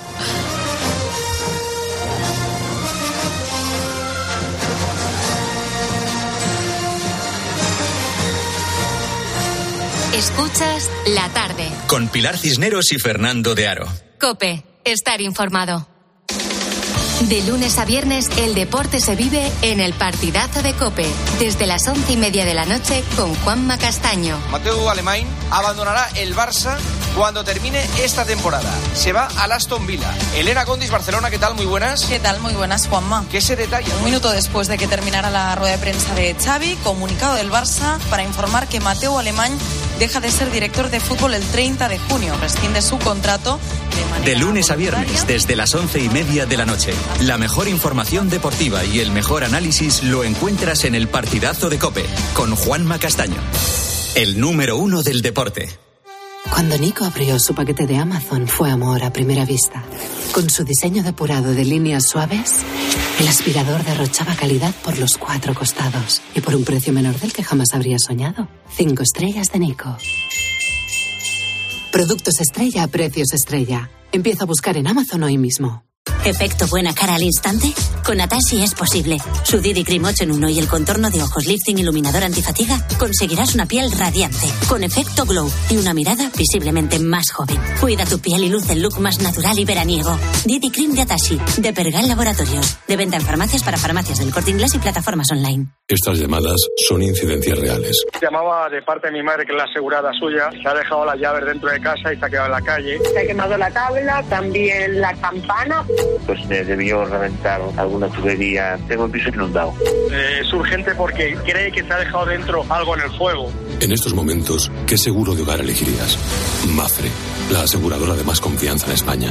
Escuchas La Tarde. Con Pilar Cisneros y Fernando de Aro. COPE. Estar informado. De lunes a viernes, el deporte se vive en el partidazo de COPE. Desde las 11:30 de la noche con Juanma Castaño. Mateu Alemany abandonará el Barça cuando termine esta temporada. Se va al Aston Villa. Elena Condis, Barcelona, ¿qué tal? Muy buenas. ¿Qué tal? Muy buenas, Juanma. ¿Qué se detalla? Un minuto después de que terminara la rueda de prensa de Xavi, comunicado del Barça para informar que Mateu Alemany deja de ser director de fútbol el 30 de junio. Rescinde su contrato de lunes a viernes, desde las 11:30 de la noche. La mejor información deportiva y el mejor análisis lo encuentras en el partidazo de COPE, con Juanma Castaño, el número 1 del deporte. Cuando Nico abrió su paquete de Amazon fue amor a primera vista. Con su diseño depurado de líneas suaves, el aspirador derrochaba calidad por los 4 costados y por un precio menor del que jamás habría soñado. 5 estrellas de Nico. Productos estrella a precios estrella. Empieza a buscar en Amazon hoy mismo. ¿Efecto buena cara al instante? Con Atashi es posible. Su Didi Cream 8 en 1 y el contorno de ojos lifting iluminador antifatiga conseguirás una piel radiante, con efecto glow y una mirada visiblemente más joven. Cuida tu piel y luce el look más natural y veraniego. Didi Cream de Atashi, de Pergal Laboratorios. De venta en farmacias para farmacias del Corte Inglés y plataformas online. Estas llamadas son incidencias reales. Llamaba de parte de mi madre, que es la asegurada suya. Se ha dejado las llaves dentro de casa y se ha quedado en la calle. Se ha quemado la tabla, también la campana. Pues me debió reventar alguna tubería. Tengo el piso inundado. Es urgente porque cree que se ha dejado dentro algo en el fuego. En estos momentos, ¿qué seguro de hogar elegirías? Mapfre, la aseguradora de más confianza en España.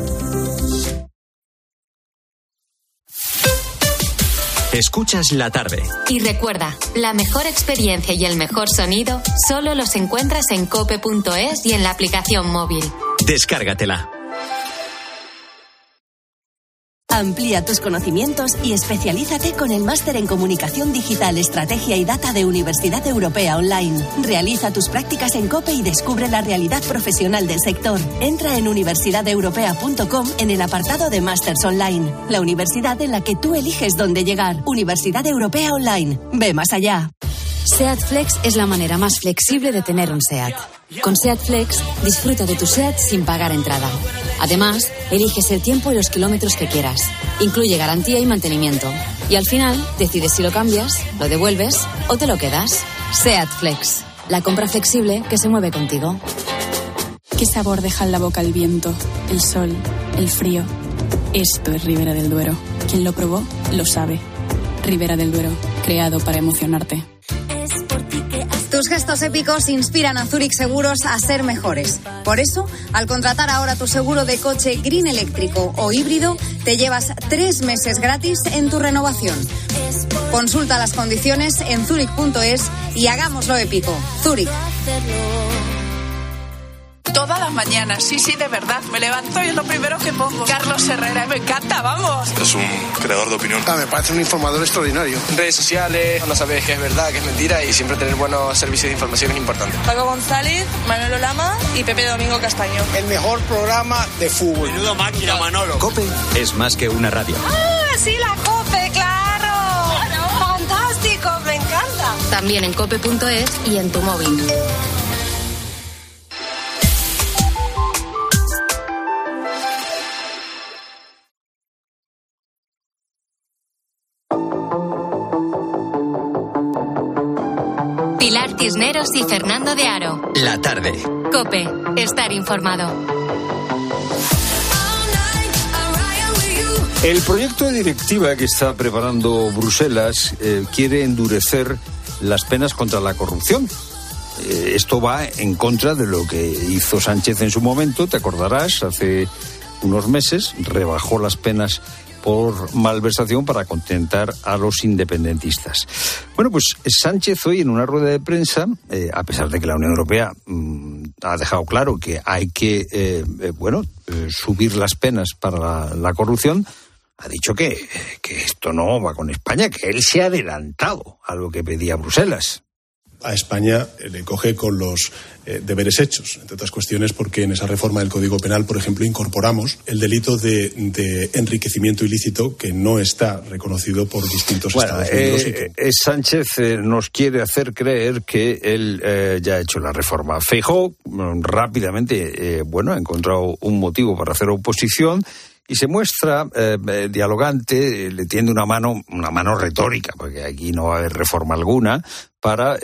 Escuchas la tarde. Y recuerda, la mejor experiencia y el mejor sonido solo los encuentras en cope.es y en la aplicación móvil. Descárgatela. Amplía tus conocimientos y especialízate con el Máster en Comunicación Digital, Estrategia y Data de Universidad Europea Online. Realiza tus prácticas en COPE y descubre la realidad profesional del sector. Entra en universidadeuropea.com en el apartado de Másters Online. La universidad en la que tú eliges dónde llegar. Universidad Europea Online. Ve más allá. SEAT Flex es la manera más flexible de tener un SEAT. Con SEAT Flex, disfruta de tu SEAT sin pagar entrada. Además, eliges el tiempo y los kilómetros que quieras. Incluye garantía y mantenimiento. Y al final, decides si lo cambias, lo devuelves o te lo quedas. SEAT Flex, la compra flexible que se mueve contigo. ¿Qué sabor deja en la boca el viento, el sol, el frío? Esto es Ribera del Duero. Quien lo probó, lo sabe. Ribera del Duero, creado para emocionarte. Tus gestos épicos inspiran a Zurich Seguros a ser mejores. Por eso, al contratar ahora tu seguro de coche green eléctrico o híbrido, te llevas 3 meses gratis en tu renovación. Consulta las condiciones en zurich.es y hagámoslo épico. Zurich. Todas las mañanas, sí, de verdad. Me levanto y es lo primero que pongo. Carlos Herrera, me encanta, vamos. Es un creador de opinión. Me parece un informador extraordinario. Redes sociales, no sabes qué es verdad, qué es mentira y siempre tener buenos servicios de información es importante. Paco González, Manolo Lama y Pepe Domingo Castaño. El mejor programa de fútbol. Menudo máquina, Manolo. COPE es más que una radio. ¡Ah, sí, la COPE, claro! ¡Fantástico, me encanta! También en cope.es y en tu móvil. Pilar Cisneros y Fernando de Aro. La tarde. COPE, estar informado. El proyecto de directiva que está preparando Bruselas quiere endurecer las penas contra la corrupción. Esto va en contra de lo que hizo Sánchez en su momento, te acordarás, hace unos meses, rebajó las penas por malversación para contentar a los independentistas. Bueno, pues Sánchez hoy en una rueda de prensa, a pesar de que la Unión Europea ha dejado claro que hay que, subir las penas para la corrupción, ha dicho que esto no va con España, que él se ha adelantado a lo que pedía Bruselas. A España le coge con los deberes hechos, entre otras cuestiones porque en esa reforma del Código Penal, por ejemplo, incorporamos el delito de enriquecimiento ilícito que no está reconocido por distintos Estados miembros. Sánchez nos quiere hacer creer que él ya ha hecho la reforma. Feijóo rápidamente ha encontrado un motivo para hacer oposición, y se muestra dialogante, le tiende una mano retórica, porque aquí no va a haber reforma alguna, para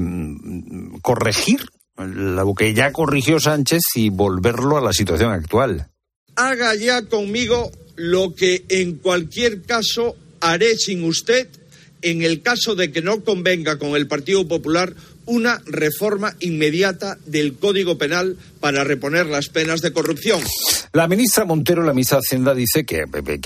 corregir lo que ya corrigió Sánchez y volverlo a la situación actual. Haga ya conmigo lo que en cualquier caso haré sin usted en el caso de que no convenga con el Partido Popular una reforma inmediata del Código Penal para reponer las penas de corrupción. La ministra Montero, la ministra de Hacienda, dice que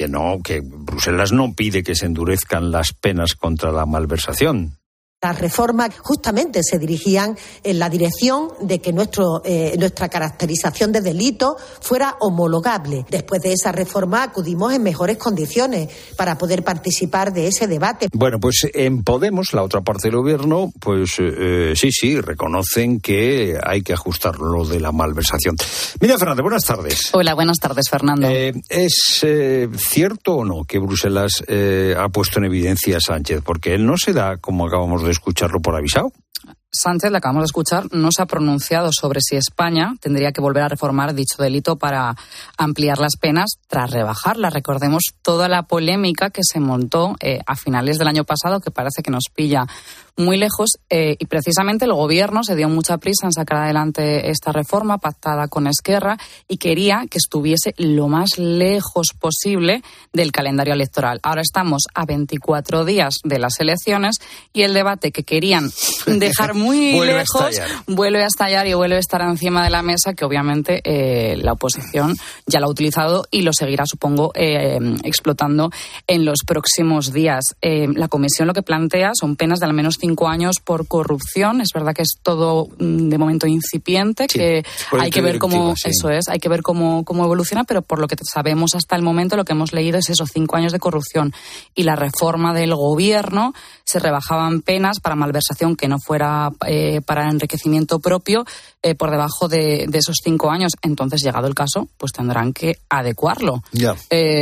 Bruselas no pide que se endurezcan las penas contra la malversación. Las reformas justamente se dirigían en la dirección de que nuestra caracterización de delito fuera homologable. Después de esa reforma acudimos en mejores condiciones para poder participar de ese debate. Bueno, pues en Podemos, la otra parte del gobierno, pues sí, reconocen que hay que ajustar lo de la malversación. Mira, Fernández, buenas tardes. Hola, buenas tardes, Fernando. ¿Es cierto o no que Bruselas ha puesto en evidencia a Sánchez? Porque él no se da, como acabamos de escucharlo, por avisado. Sánchez, le acabamos de escuchar, no se ha pronunciado sobre si España tendría que volver a reformar dicho delito para ampliar las penas tras rebajarlas. Recordemos toda la polémica que se montó a finales del año pasado, que parece que nos pilla muy lejos, y precisamente el gobierno se dio mucha prisa en sacar adelante esta reforma pactada con Esquerra y quería que estuviese lo más lejos posible del calendario electoral. Ahora estamos a 24 días de las elecciones y el debate que querían dejar muy lejos vuelve a estallar y vuelve a estar encima de la mesa, que obviamente la oposición ya lo ha utilizado y lo seguirá, supongo, explotando en los próximos días. La comisión lo que plantea son penas de al menos 5 años por corrupción. Es verdad que es todo de momento incipiente, sí, que hay que ver cómo hay que ver cómo evoluciona, pero por lo que sabemos hasta el momento, lo que hemos leído es esos 5 años de corrupción. Y la reforma del gobierno, se rebajaban penas para malversación que no fuera para enriquecimiento propio por debajo de esos 5 años. Entonces, llegado el caso, pues tendrán que adecuarlo. Yeah.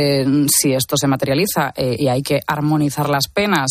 Si esto se materializa y hay que armonizar las penas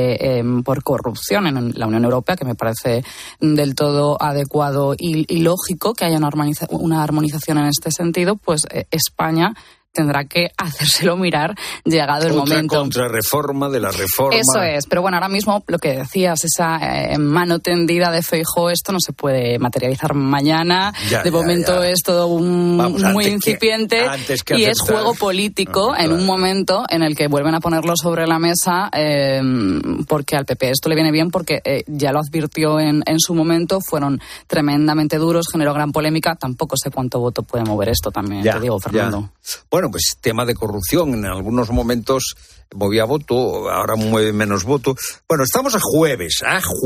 por corrupción en la Unión Europea, que me parece del todo adecuado y lógico que haya una armonización en este sentido, pues España tendrá que hacérselo mirar llegado el momento. Contrarreforma de la reforma. Eso es, pero bueno, ahora mismo lo que decías, esa mano tendida de Feijóo, esto no se puede materializar mañana. De momento es todo muy incipiente y es juego político en un momento en el que vuelven a ponerlo sobre la mesa, porque al PP esto le viene bien, porque ya lo advirtió en su momento, fueron tremendamente duros, generó gran polémica. Tampoco sé cuánto voto puede mover esto también, te digo, Fernando. Bueno, pues tema de corrupción, en algunos momentos movía voto, ahora mueve menos voto. Bueno, estamos a jueves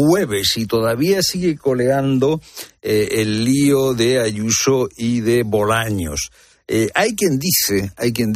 y todavía sigue coleando el lío de Ayuso y de Bolaños. Hay quien dice,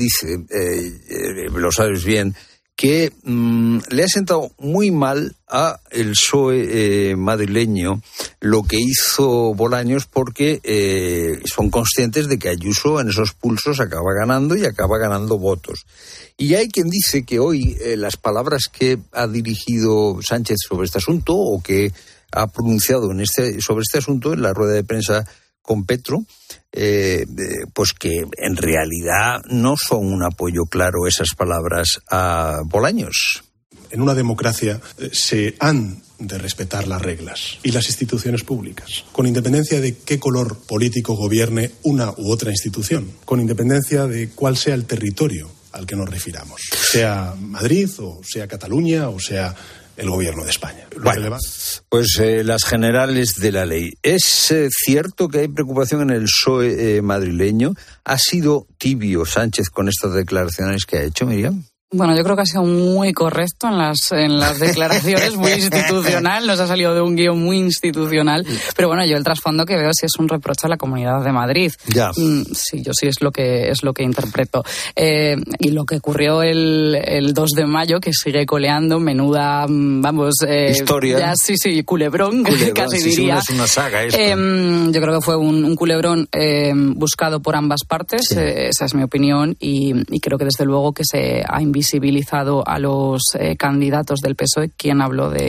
lo sabes bien, que le ha sentado muy mal a el PSOE madrileño lo que hizo Bolaños, porque son conscientes de que Ayuso en esos pulsos acaba ganando y acaba ganando votos. Y hay quien dice que hoy las palabras que ha dirigido Sánchez sobre este asunto, o que ha pronunciado sobre este asunto en la rueda de prensa con Petro, pues que en realidad no son un apoyo claro esas palabras a Bolaños. En una democracia se han de respetar las reglas y las instituciones públicas, con independencia de qué color político gobierne una u otra institución, con independencia de cuál sea el territorio al que nos refiramos, sea Madrid o sea Cataluña o sea el gobierno de España. Bueno, pues las generales de la ley. ¿Es cierto que hay preocupación en el PSOE madrileño? ¿Ha sido tibio Sánchez con estas declaraciones que ha hecho, Miriam? Bueno, yo creo que ha sido muy correcto en las declaraciones, muy institucional, nos ha salido de un guión muy institucional, pero bueno, yo el trasfondo que veo sí es un reproche a la Comunidad de Madrid. Ya. Sí, yo sí es lo que interpreto. Y lo que ocurrió el 2 de mayo, que sigue coleando, menuda, historia. Ya, sí, culebrón, casi diría. Es una saga esto. Yo creo que fue un culebrón buscado por ambas partes, sí. Esa es mi opinión, y creo que desde luego que se ha invisibilizado a los candidatos del PSOE. ¿Quién habló de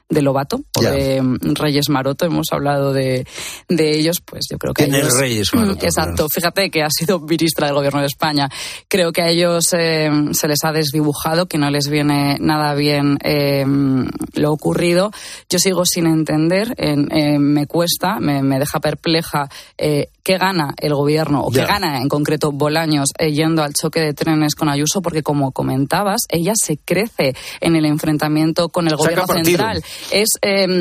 Lobato o de Reyes Maroto. Hemos hablado de ellos, pues yo creo que ¿Quién es Reyes Maroto? Exacto, claro. Fíjate que ha sido ministra del Gobierno de España. Creo que a ellos se les ha desdibujado, que no les viene nada bien lo ocurrido. Yo sigo sin entender, me cuesta, me deja perpleja qué gana el Gobierno, o qué gana en concreto Bolaños yendo al choque de trenes con Ayuso, porque como comentabas, ella se crece en el enfrentamiento con el Gobierno central. Es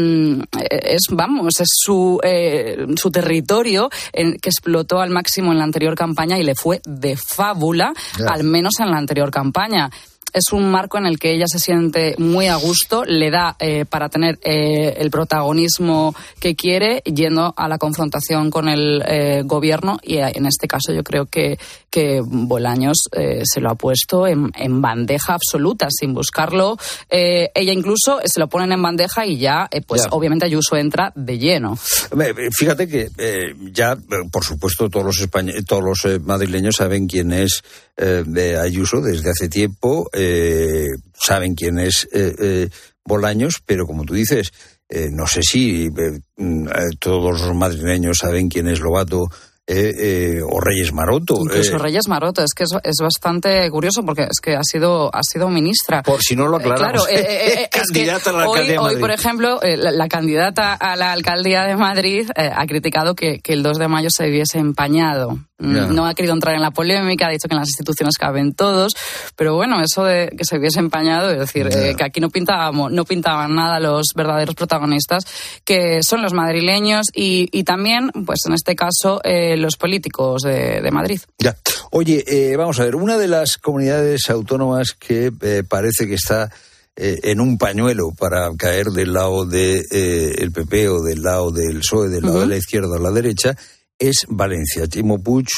su territorio que explotó al máximo en la anterior campaña y le fue de fábula, al menos en la anterior campaña. Es un marco en el que ella se siente muy a gusto, le da para tener el protagonismo que quiere, yendo a la confrontación con el Gobierno, y en este caso yo creo que Bolaños se lo ha puesto en bandeja absoluta, sin buscarlo. Ella incluso se lo ponen en bandeja y ya, obviamente Ayuso entra de lleno. Fíjate que por supuesto, todos los madrileños saben quién es Ayuso desde hace tiempo, saben quién es Bolaños, pero como tú dices, no sé si todos los madrileños saben quién es Lobato o Reyes Maroto. Incluso Reyes Maroto, es que es bastante curioso, porque es que ha sido ministra. Por si no lo aclaramos. Candidata a la alcaldía de Madrid. Hoy, por ejemplo, la candidata a la alcaldía de Madrid ha criticado que el 2 de mayo se viese empañado. No ha querido entrar en la polémica, ha dicho que en las instituciones caben todos, pero bueno, eso de que se viese empañado, es decir, que aquí no pintaban nada los verdaderos protagonistas, que son los madrileños y también, pues en este caso, los políticos de Madrid. Oye, vamos a ver, una de las comunidades autónomas que parece que está en un pañuelo para caer del lado del PP o del lado del PSOE, del lado de la izquierda o la derecha, es Valencia. Chimo Puig,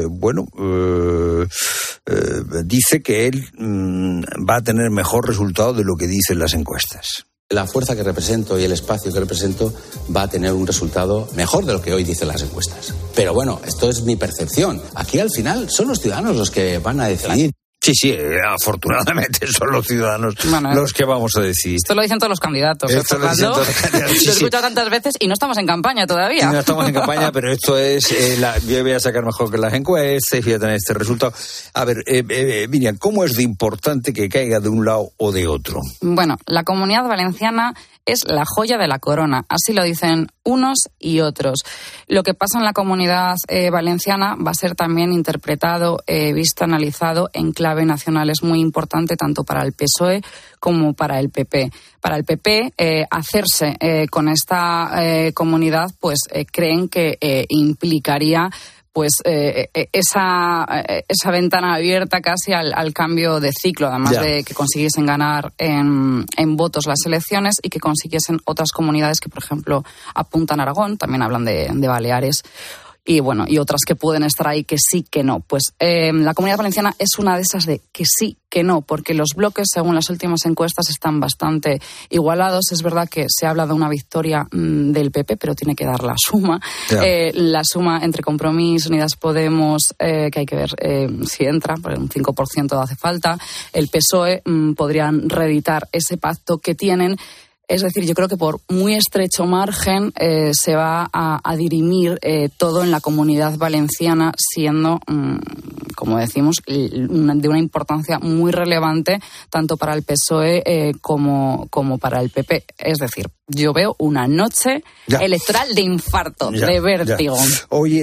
dice que él va a tener mejor resultado de lo que dicen las encuestas. La fuerza que represento y el espacio que represento va a tener un resultado mejor de lo que hoy dicen las encuestas. Pero bueno, esto es mi percepción. Aquí al final son los ciudadanos los que van a decidir. Sí, afortunadamente son los ciudadanos los que vamos a decidir. Esto lo dicen todos los candidatos. Lo he escuchado tantas veces y no estamos en campaña todavía. No estamos en campaña, pero esto es... yo voy a sacar mejor que las encuestas y voy a tener este resultado. A ver, Miriam, ¿cómo es de importante que caiga de un lado o de otro? Bueno, la Comunidad Valenciana es la joya de la corona, así lo dicen unos y otros. Lo que pasa en la Comunidad Valenciana va a ser también interpretado, visto, analizado en clave nacional. Es muy importante tanto para el PSOE como para el PP. Para el PP, hacerse con esta comunidad, pues creen que implicaría pues esa ventana abierta casi al cambio de ciclo, además de que consiguiesen ganar en votos las elecciones y que consiguiesen otras comunidades que, por ejemplo, apuntan a Aragón, también hablan de Baleares, y bueno, y otras que pueden estar ahí que sí, que no. Pues la Comunidad Valenciana es una de esas de que sí, que no, porque los bloques, según las últimas encuestas, están bastante igualados. Es verdad que se habla de una victoria del PP, pero tiene que dar la suma. La suma entre Compromís, Unidas Podemos, que hay que ver si entra, por un 5% hace falta. El PSOE podrían reeditar ese pacto que tienen. Es decir, yo creo que por muy estrecho margen se va a dirimir todo en la Comunidad Valenciana, siendo, como decimos, de una importancia muy relevante tanto para el PSOE como para el PP. Es decir, yo veo una noche electoral de infarto, de vértigo. Oye,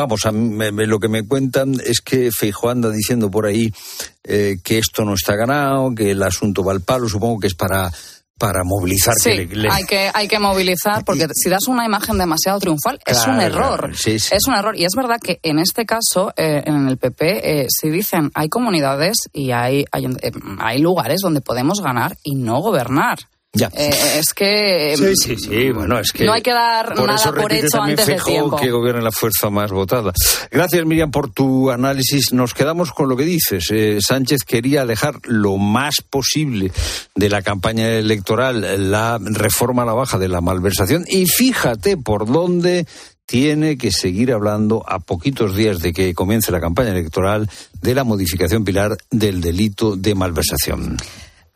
lo que me cuentan es que Feijóo anda diciendo por ahí que esto no está ganado, que el asunto va al palo. Supongo que es para movilizar. Sí, hay que movilizar, porque si das una imagen demasiado triunfal, es un error. Es un error. Y es verdad que en este caso, en el PP, si dicen hay comunidades y hay lugares donde podemos ganar y no gobernar. Es que... Bueno, es que... No hay que dar nada por hecho antes de tiempo. Que gobierne la fuerza más votada. Gracias, Miriam, por tu análisis. Nos quedamos con lo que dices. Sánchez quería alejar lo más posible de la campaña electoral la reforma a la baja de la malversación. Y fíjate por dónde tiene que seguir hablando, a poquitos días de que comience la campaña electoral, de la modificación pilar del delito de malversación.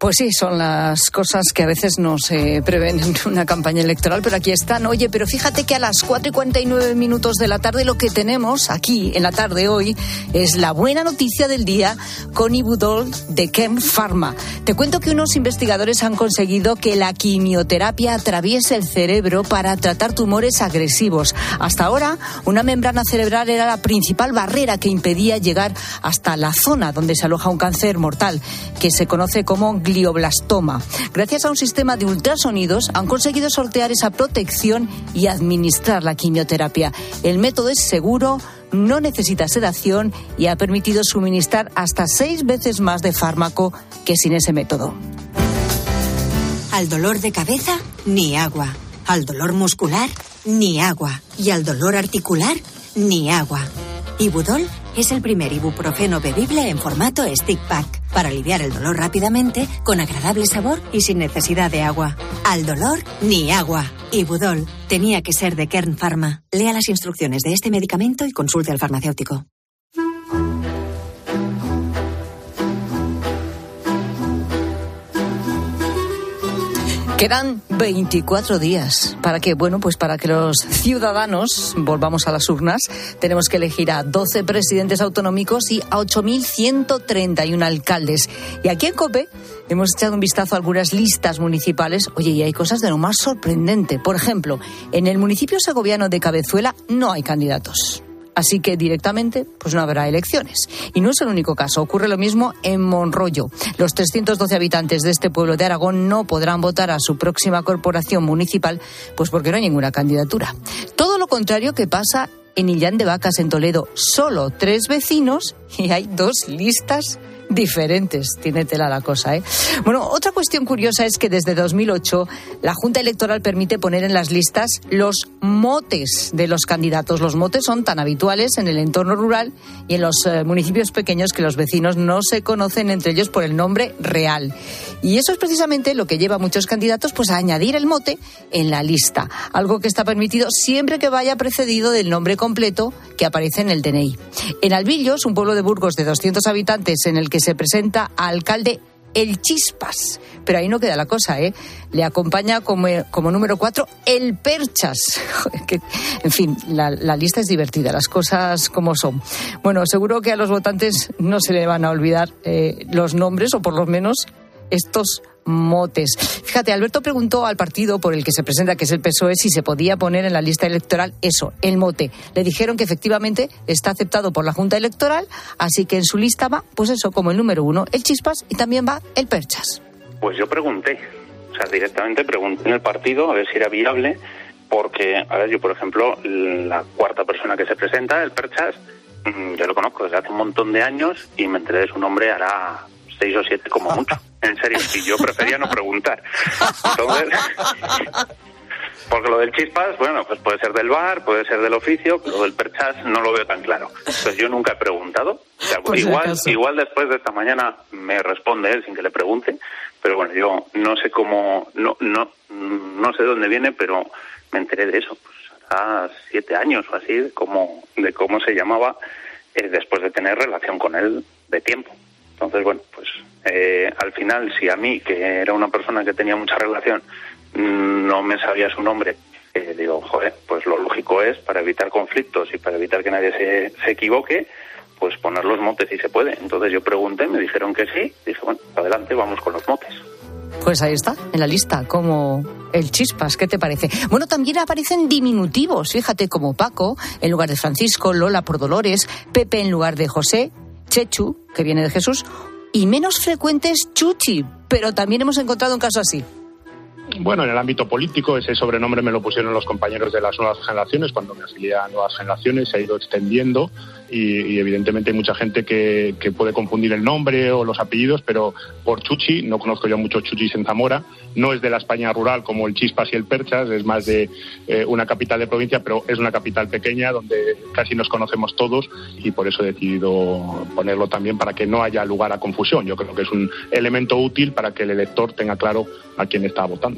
Pues sí, son las cosas que a veces no se prevén en una campaña electoral, pero aquí están. Oye, pero fíjate que a las 4:49 de la tarde lo que tenemos aquí en la tarde hoy es la buena noticia del día con Ibudol de Kern Pharma. Te cuento que unos investigadores han conseguido que la quimioterapia atraviese el cerebro para tratar tumores agresivos. Hasta ahora, una membrana cerebral era la principal barrera que impedía llegar hasta la zona donde se aloja un cáncer mortal, que se conoce como glioblastoma. Gracias a un sistema de ultrasonidos han conseguido sortear esa protección y administrar la quimioterapia. El método es seguro, no necesita sedación y ha permitido suministrar hasta 6 veces más de fármaco que sin ese método. Al dolor de cabeza, ni agua. Al dolor muscular, ni agua. Y al dolor articular, ni agua. Ibudol es el primer ibuprofeno bebible en formato stick pack para aliviar el dolor rápidamente, con agradable sabor y sin necesidad de agua. Al dolor, ni agua. Ibudol tenía que ser de Kern Pharma. Lea las instrucciones de este medicamento y consulte al farmacéutico. Quedan 24 días. ¿Para qué? Bueno, pues para que los ciudadanos volvamos a las urnas. Tenemos que elegir a 12 presidentes autonómicos y a 8.131 alcaldes. Y aquí en COPE hemos echado un vistazo a algunas listas municipales. Oye, y hay cosas de lo más sorprendente. Por ejemplo, en el municipio segoviano de Cabezuela no hay candidatos. Así que directamente pues no habrá elecciones. Y no es el único caso, ocurre lo mismo en Monroyo. Los 312 habitantes de este pueblo de Aragón no podrán votar a su próxima corporación municipal, pues porque no hay ninguna candidatura. Todo lo contrario que pasa en Illán de Vacas, en Toledo. Solo 3 vecinos y hay 2 listas diferentes. Tiene tela la cosa, ¿eh? Bueno, otra cuestión curiosa es que desde 2008 la Junta Electoral permite poner en las listas los motes de los candidatos. Los motes son tan habituales en el entorno rural y en los municipios pequeños que los vecinos no se conocen entre ellos por el nombre real. Y eso es precisamente lo que lleva a muchos candidatos pues a añadir el mote en la lista. Algo que está permitido siempre que vaya precedido del nombre completo que aparece en el DNI. En Albillos, un pueblo de Burgos de 200 habitantes en el que se presenta a alcalde el Chispas. Pero ahí no queda la cosa, ¿eh? Le acompaña como número 4 el Perchas. En fin, la lista es divertida, las cosas como son. Bueno, seguro que a los votantes no se le van a olvidar los nombres, o por lo menos estos motes. Fíjate, Alberto preguntó al partido por el que se presenta, que es el PSOE, si se podía poner en la lista electoral eso, el mote. Le dijeron que efectivamente está aceptado por la Junta Electoral, así que en su lista va, pues eso, como el número 1, el Chispas, y también va el Perchas. Pues yo pregunté, directamente pregunté en el partido a ver si era viable, porque, a ver, yo por ejemplo, la 4ª persona que se presenta, el Perchas, yo lo conozco desde hace un montón de años y me enteré de su nombre hará 6 o 7 como mucho. En serio, y yo prefería no preguntar. Entonces, porque lo del Chispas, bueno, pues puede ser del bar, puede ser del oficio, pero lo del Perchas no lo veo tan claro. Entonces yo nunca he preguntado. O sea, igual después de esta mañana me responde él sin que le pregunte, pero bueno, yo no sé cómo, no sé dónde viene, pero me enteré de eso, pues hace 7 años o así, de cómo se llamaba, después de tener relación con él de tiempo. Entonces, bueno, pues al final, si a mí, que era una persona que tenía mucha relación, no me sabía su nombre, digo, joder, pues lo lógico es, para evitar conflictos y para evitar que nadie se equivoque, pues poner los motes si se puede. Entonces yo pregunté, me dijeron que sí, dije, bueno, adelante, vamos con los motes. Pues ahí está, en la lista, como el Chispas, ¿qué te parece? Bueno, también aparecen diminutivos, fíjate, como Paco, en lugar de Francisco, Lola por Dolores, Pepe en lugar de José, Chechu, que viene de Jesús, y menos frecuente es Chuchi, pero también hemos encontrado un caso así. Bueno, en el ámbito político ese sobrenombre me lo pusieron los compañeros de las nuevas generaciones. Cuando me afilié a Nuevas Generaciones se ha ido extendiendo y evidentemente hay mucha gente que puede confundir el nombre o los apellidos, pero por Chuchi, no conozco yo muchos Chuchis en Zamora, no es de la España rural como el Chispas y el Perchas, es más de una capital de provincia, pero es una capital pequeña donde casi nos conocemos todos y por eso he decidido ponerlo también para que no haya lugar a confusión. Yo creo que es un elemento útil para que el elector tenga claro a quién está votando.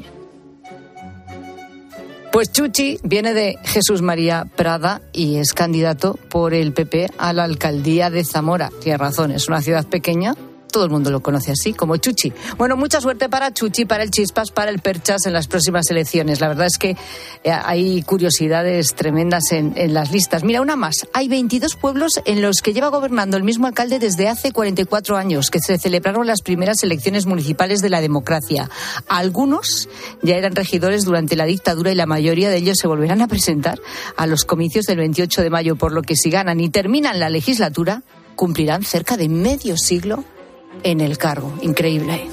Pues Chuchi viene de Jesús María Prada y es candidato por el PP a la alcaldía de Zamora. Tiene razón, es una ciudad pequeña, Todo el mundo lo conoce así, como Chuchi. Bueno, mucha suerte para Chuchi, para el Chispas, para el Perchas en las próximas elecciones. La verdad es que hay curiosidades tremendas en las listas. Mira, una más. Hay 22 pueblos en los que lleva gobernando el mismo alcalde desde hace 44 años, que se celebraron las primeras elecciones municipales de la democracia. Algunos ya eran regidores durante la dictadura y la mayoría de ellos se volverán a presentar a los comicios del 28 de mayo, por lo que si ganan y terminan la legislatura, cumplirán cerca de medio siglo en el cargo. Increíble.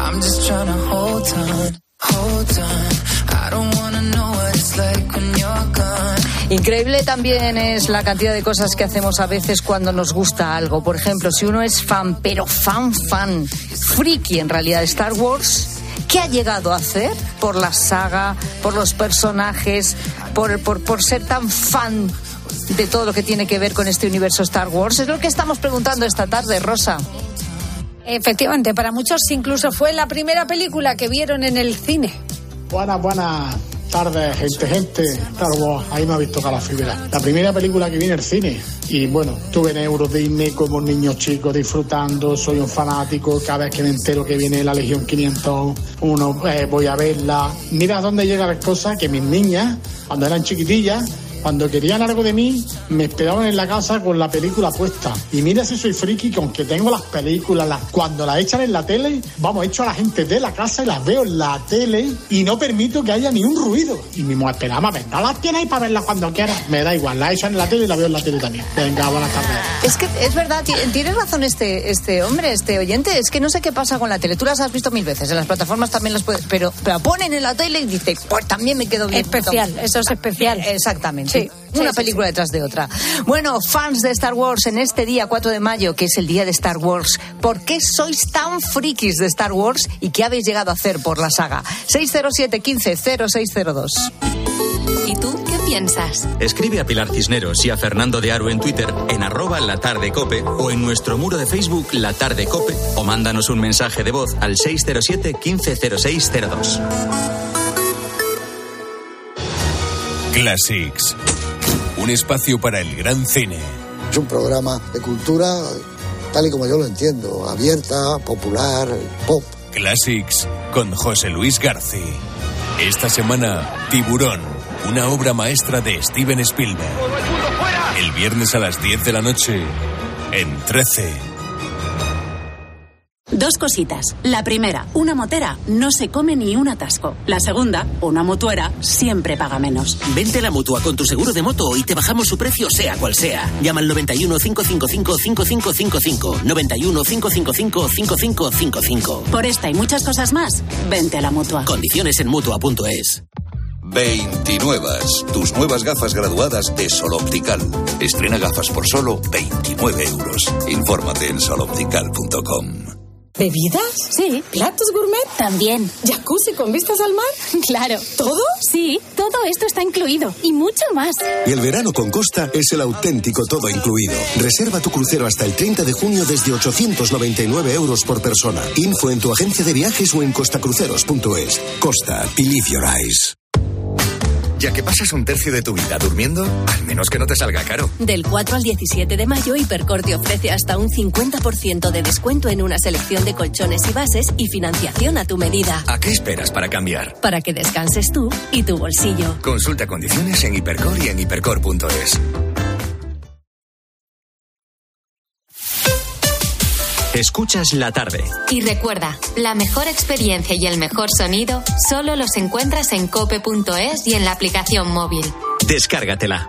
Increíble también es la cantidad de cosas que hacemos a veces cuando nos gusta algo. Por ejemplo, si uno es fan, pero fan, friki en realidad de Star Wars, ¿qué ha llegado a hacer por la saga, por los personajes, por ser tan fan de todo lo que tiene que ver con este universo Star Wars? Es lo que estamos preguntando esta tarde, Rosa. Efectivamente, para muchos incluso fue la primera película que vieron en el cine. Buenas tardes, gente. Star Wars, ahí me habéis tocado la fibra. La primera película que vi en el cine. Y bueno, estuve en Euro Disney como un niño chico disfrutando. Soy un fanático. Cada vez que me entero que viene la Legión 501, voy a verla. Mira dónde llega la cosa, que mis niñas, cuando eran chiquitillas, cuando querían algo de mí, me esperaban en la casa con la película puesta. Y mira si soy friki, que aunque tengo las películas, cuando las echan en la tele, vamos, echo a la gente de la casa y las veo en la tele y no permito que haya ni un ruido. Y mi mujer esperaba, a ver, no las tienes para verlas cuando quieras. Me da igual, las echan en la tele y las veo en la tele también. Venga, buenas tardes. Es que es verdad, tienes razón este hombre, este oyente. Es que no sé qué pasa con la tele. Tú las has visto 1000 veces, en las plataformas también las puedes, pero la ponen en la tele y dices, pues también me quedo bien. Especial, eso es especial. Exactamente. Sí. Una película detrás de otra. Bueno, fans de Star Wars, en este día 4 de mayo, que es el día de Star Wars, ¿por qué sois tan frikis de Star Wars y qué habéis llegado a hacer por la saga? 607 15 0602. ¿Y tú qué piensas? Escribe a Pilar Cisneros y a Fernando de Aro en Twitter, en @latardecope o en nuestro muro de Facebook La Tarde Cope, o mándanos un mensaje de voz al 607 15 0602. Classics, un espacio para el gran cine. Es un programa de cultura, tal y como yo lo entiendo, abierta, popular, pop. Classics con José Luis García. Esta semana, Tiburón, una obra maestra de Steven Spielberg. El viernes a las 10 de la noche, en 13. Dos cositas. La primera, una motera no se come ni un atasco. La segunda, una mutuera siempre paga menos. Vente a la Mutua con tu seguro de moto y te bajamos su precio sea cual sea. Llama al 91 555 5555. 91 555 5555. Por esta y muchas cosas más, vente a la Mutua. Condiciones en Mutua.es. 29. Tus nuevas gafas graduadas de Sol Optical. Estrena gafas por solo 29 euros. Infórmate en soloptical.com. ¿Bebidas? Sí. ¿Platos gourmet? También. ¿Jacuzzi con vistas al mar? Claro. ¿Todo? Sí, todo esto está incluido y mucho más. Y el verano con Costa es el auténtico todo incluido. Reserva tu crucero hasta el 30 de junio desde 899 euros por persona. Info en tu agencia de viajes o en costacruceros.es. Costa, believe your eyes. Ya que pasas un tercio de tu vida durmiendo, al menos que no te salga caro. Del 4 al 17 de mayo, Hipercor te ofrece hasta un 50% de descuento en una selección de colchones y bases y financiación a tu medida. ¿A qué esperas para cambiar? Para que descanses tú y tu bolsillo. Consulta condiciones en Hipercor y en hipercor.es. Escuchas La Tarde. Y recuerda, la mejor experiencia y el mejor sonido solo los encuentras en cope.es y en la aplicación móvil. Descárgatela.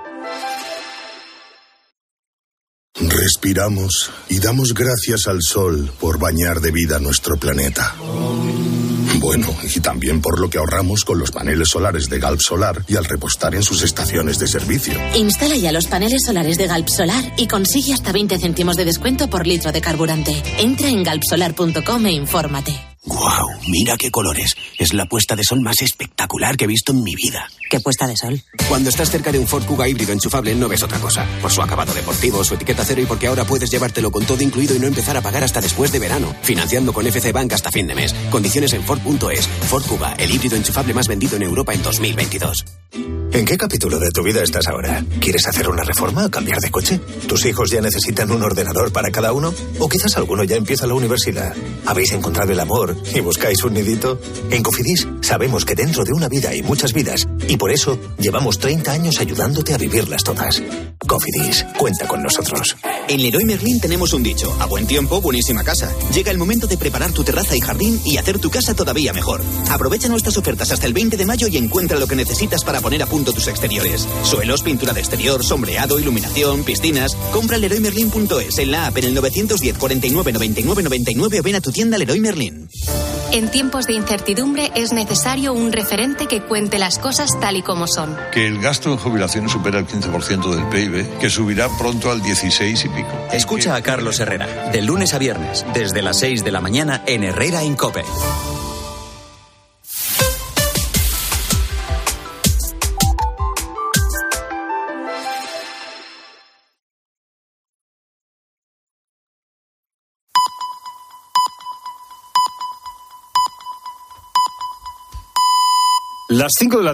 Respiramos y damos gracias al sol por bañar de vida nuestro planeta. Bueno, y también por lo que ahorramos con los paneles solares de Galp Solar y al repostar en sus estaciones de servicio. Instala ya los paneles solares de Galp Solar y consigue hasta 20 céntimos de descuento por litro de carburante. Entra en galpsolar.com e infórmate. ¡Guau! Mira qué colores. Es la puesta de sol más espectacular que he visto en mi vida. ¿Qué puesta de sol? Cuando estás cerca de un Ford Kuga híbrido enchufable no ves otra cosa. Por su acabado deportivo, su etiqueta cero y porque ahora puedes llevártelo con todo incluido y no empezar a pagar hasta después de verano. Financiando con FC Bank hasta fin de mes. Condiciones en Ford.es. Ford Kuga, el híbrido enchufable más vendido en Europa en 2022. ¿En qué capítulo de tu vida estás ahora? ¿Quieres hacer una reforma o cambiar de coche? ¿Tus hijos ya necesitan un ordenador para cada uno? ¿O quizás alguno ya empieza la universidad? ¿Habéis encontrado el amor y buscáis un nidito? En Cofidis sabemos que dentro de una vida hay muchas vidas y por eso llevamos 30 años ayudándote a vivirlas todas. Cofidis, cuenta con nosotros. En Leroy Merlin tenemos un dicho: a buen tiempo, buenísima casa. Llega el momento de preparar tu terraza y jardín y hacer tu casa todavía mejor. Aprovecha nuestras ofertas hasta el 20 de mayo y encuentra lo que necesitas para poner a punto tus exteriores. Suelos, pintura de exterior, sombreado, iluminación, piscinas. Compra LeroyMerlin.es en la app, en el 910 49 99 99 o ven a tu tienda Leroy Merlin. En tiempos de incertidumbre es necesario un referente que cuente las cosas tal y como son. Que el gasto en jubilaciones supera el 15% del PIB, que subirá pronto al 16 y pico. Escucha a Carlos Herrera, de lunes a viernes, desde las 6 de la mañana en Herrera en COPE. Las 5 de la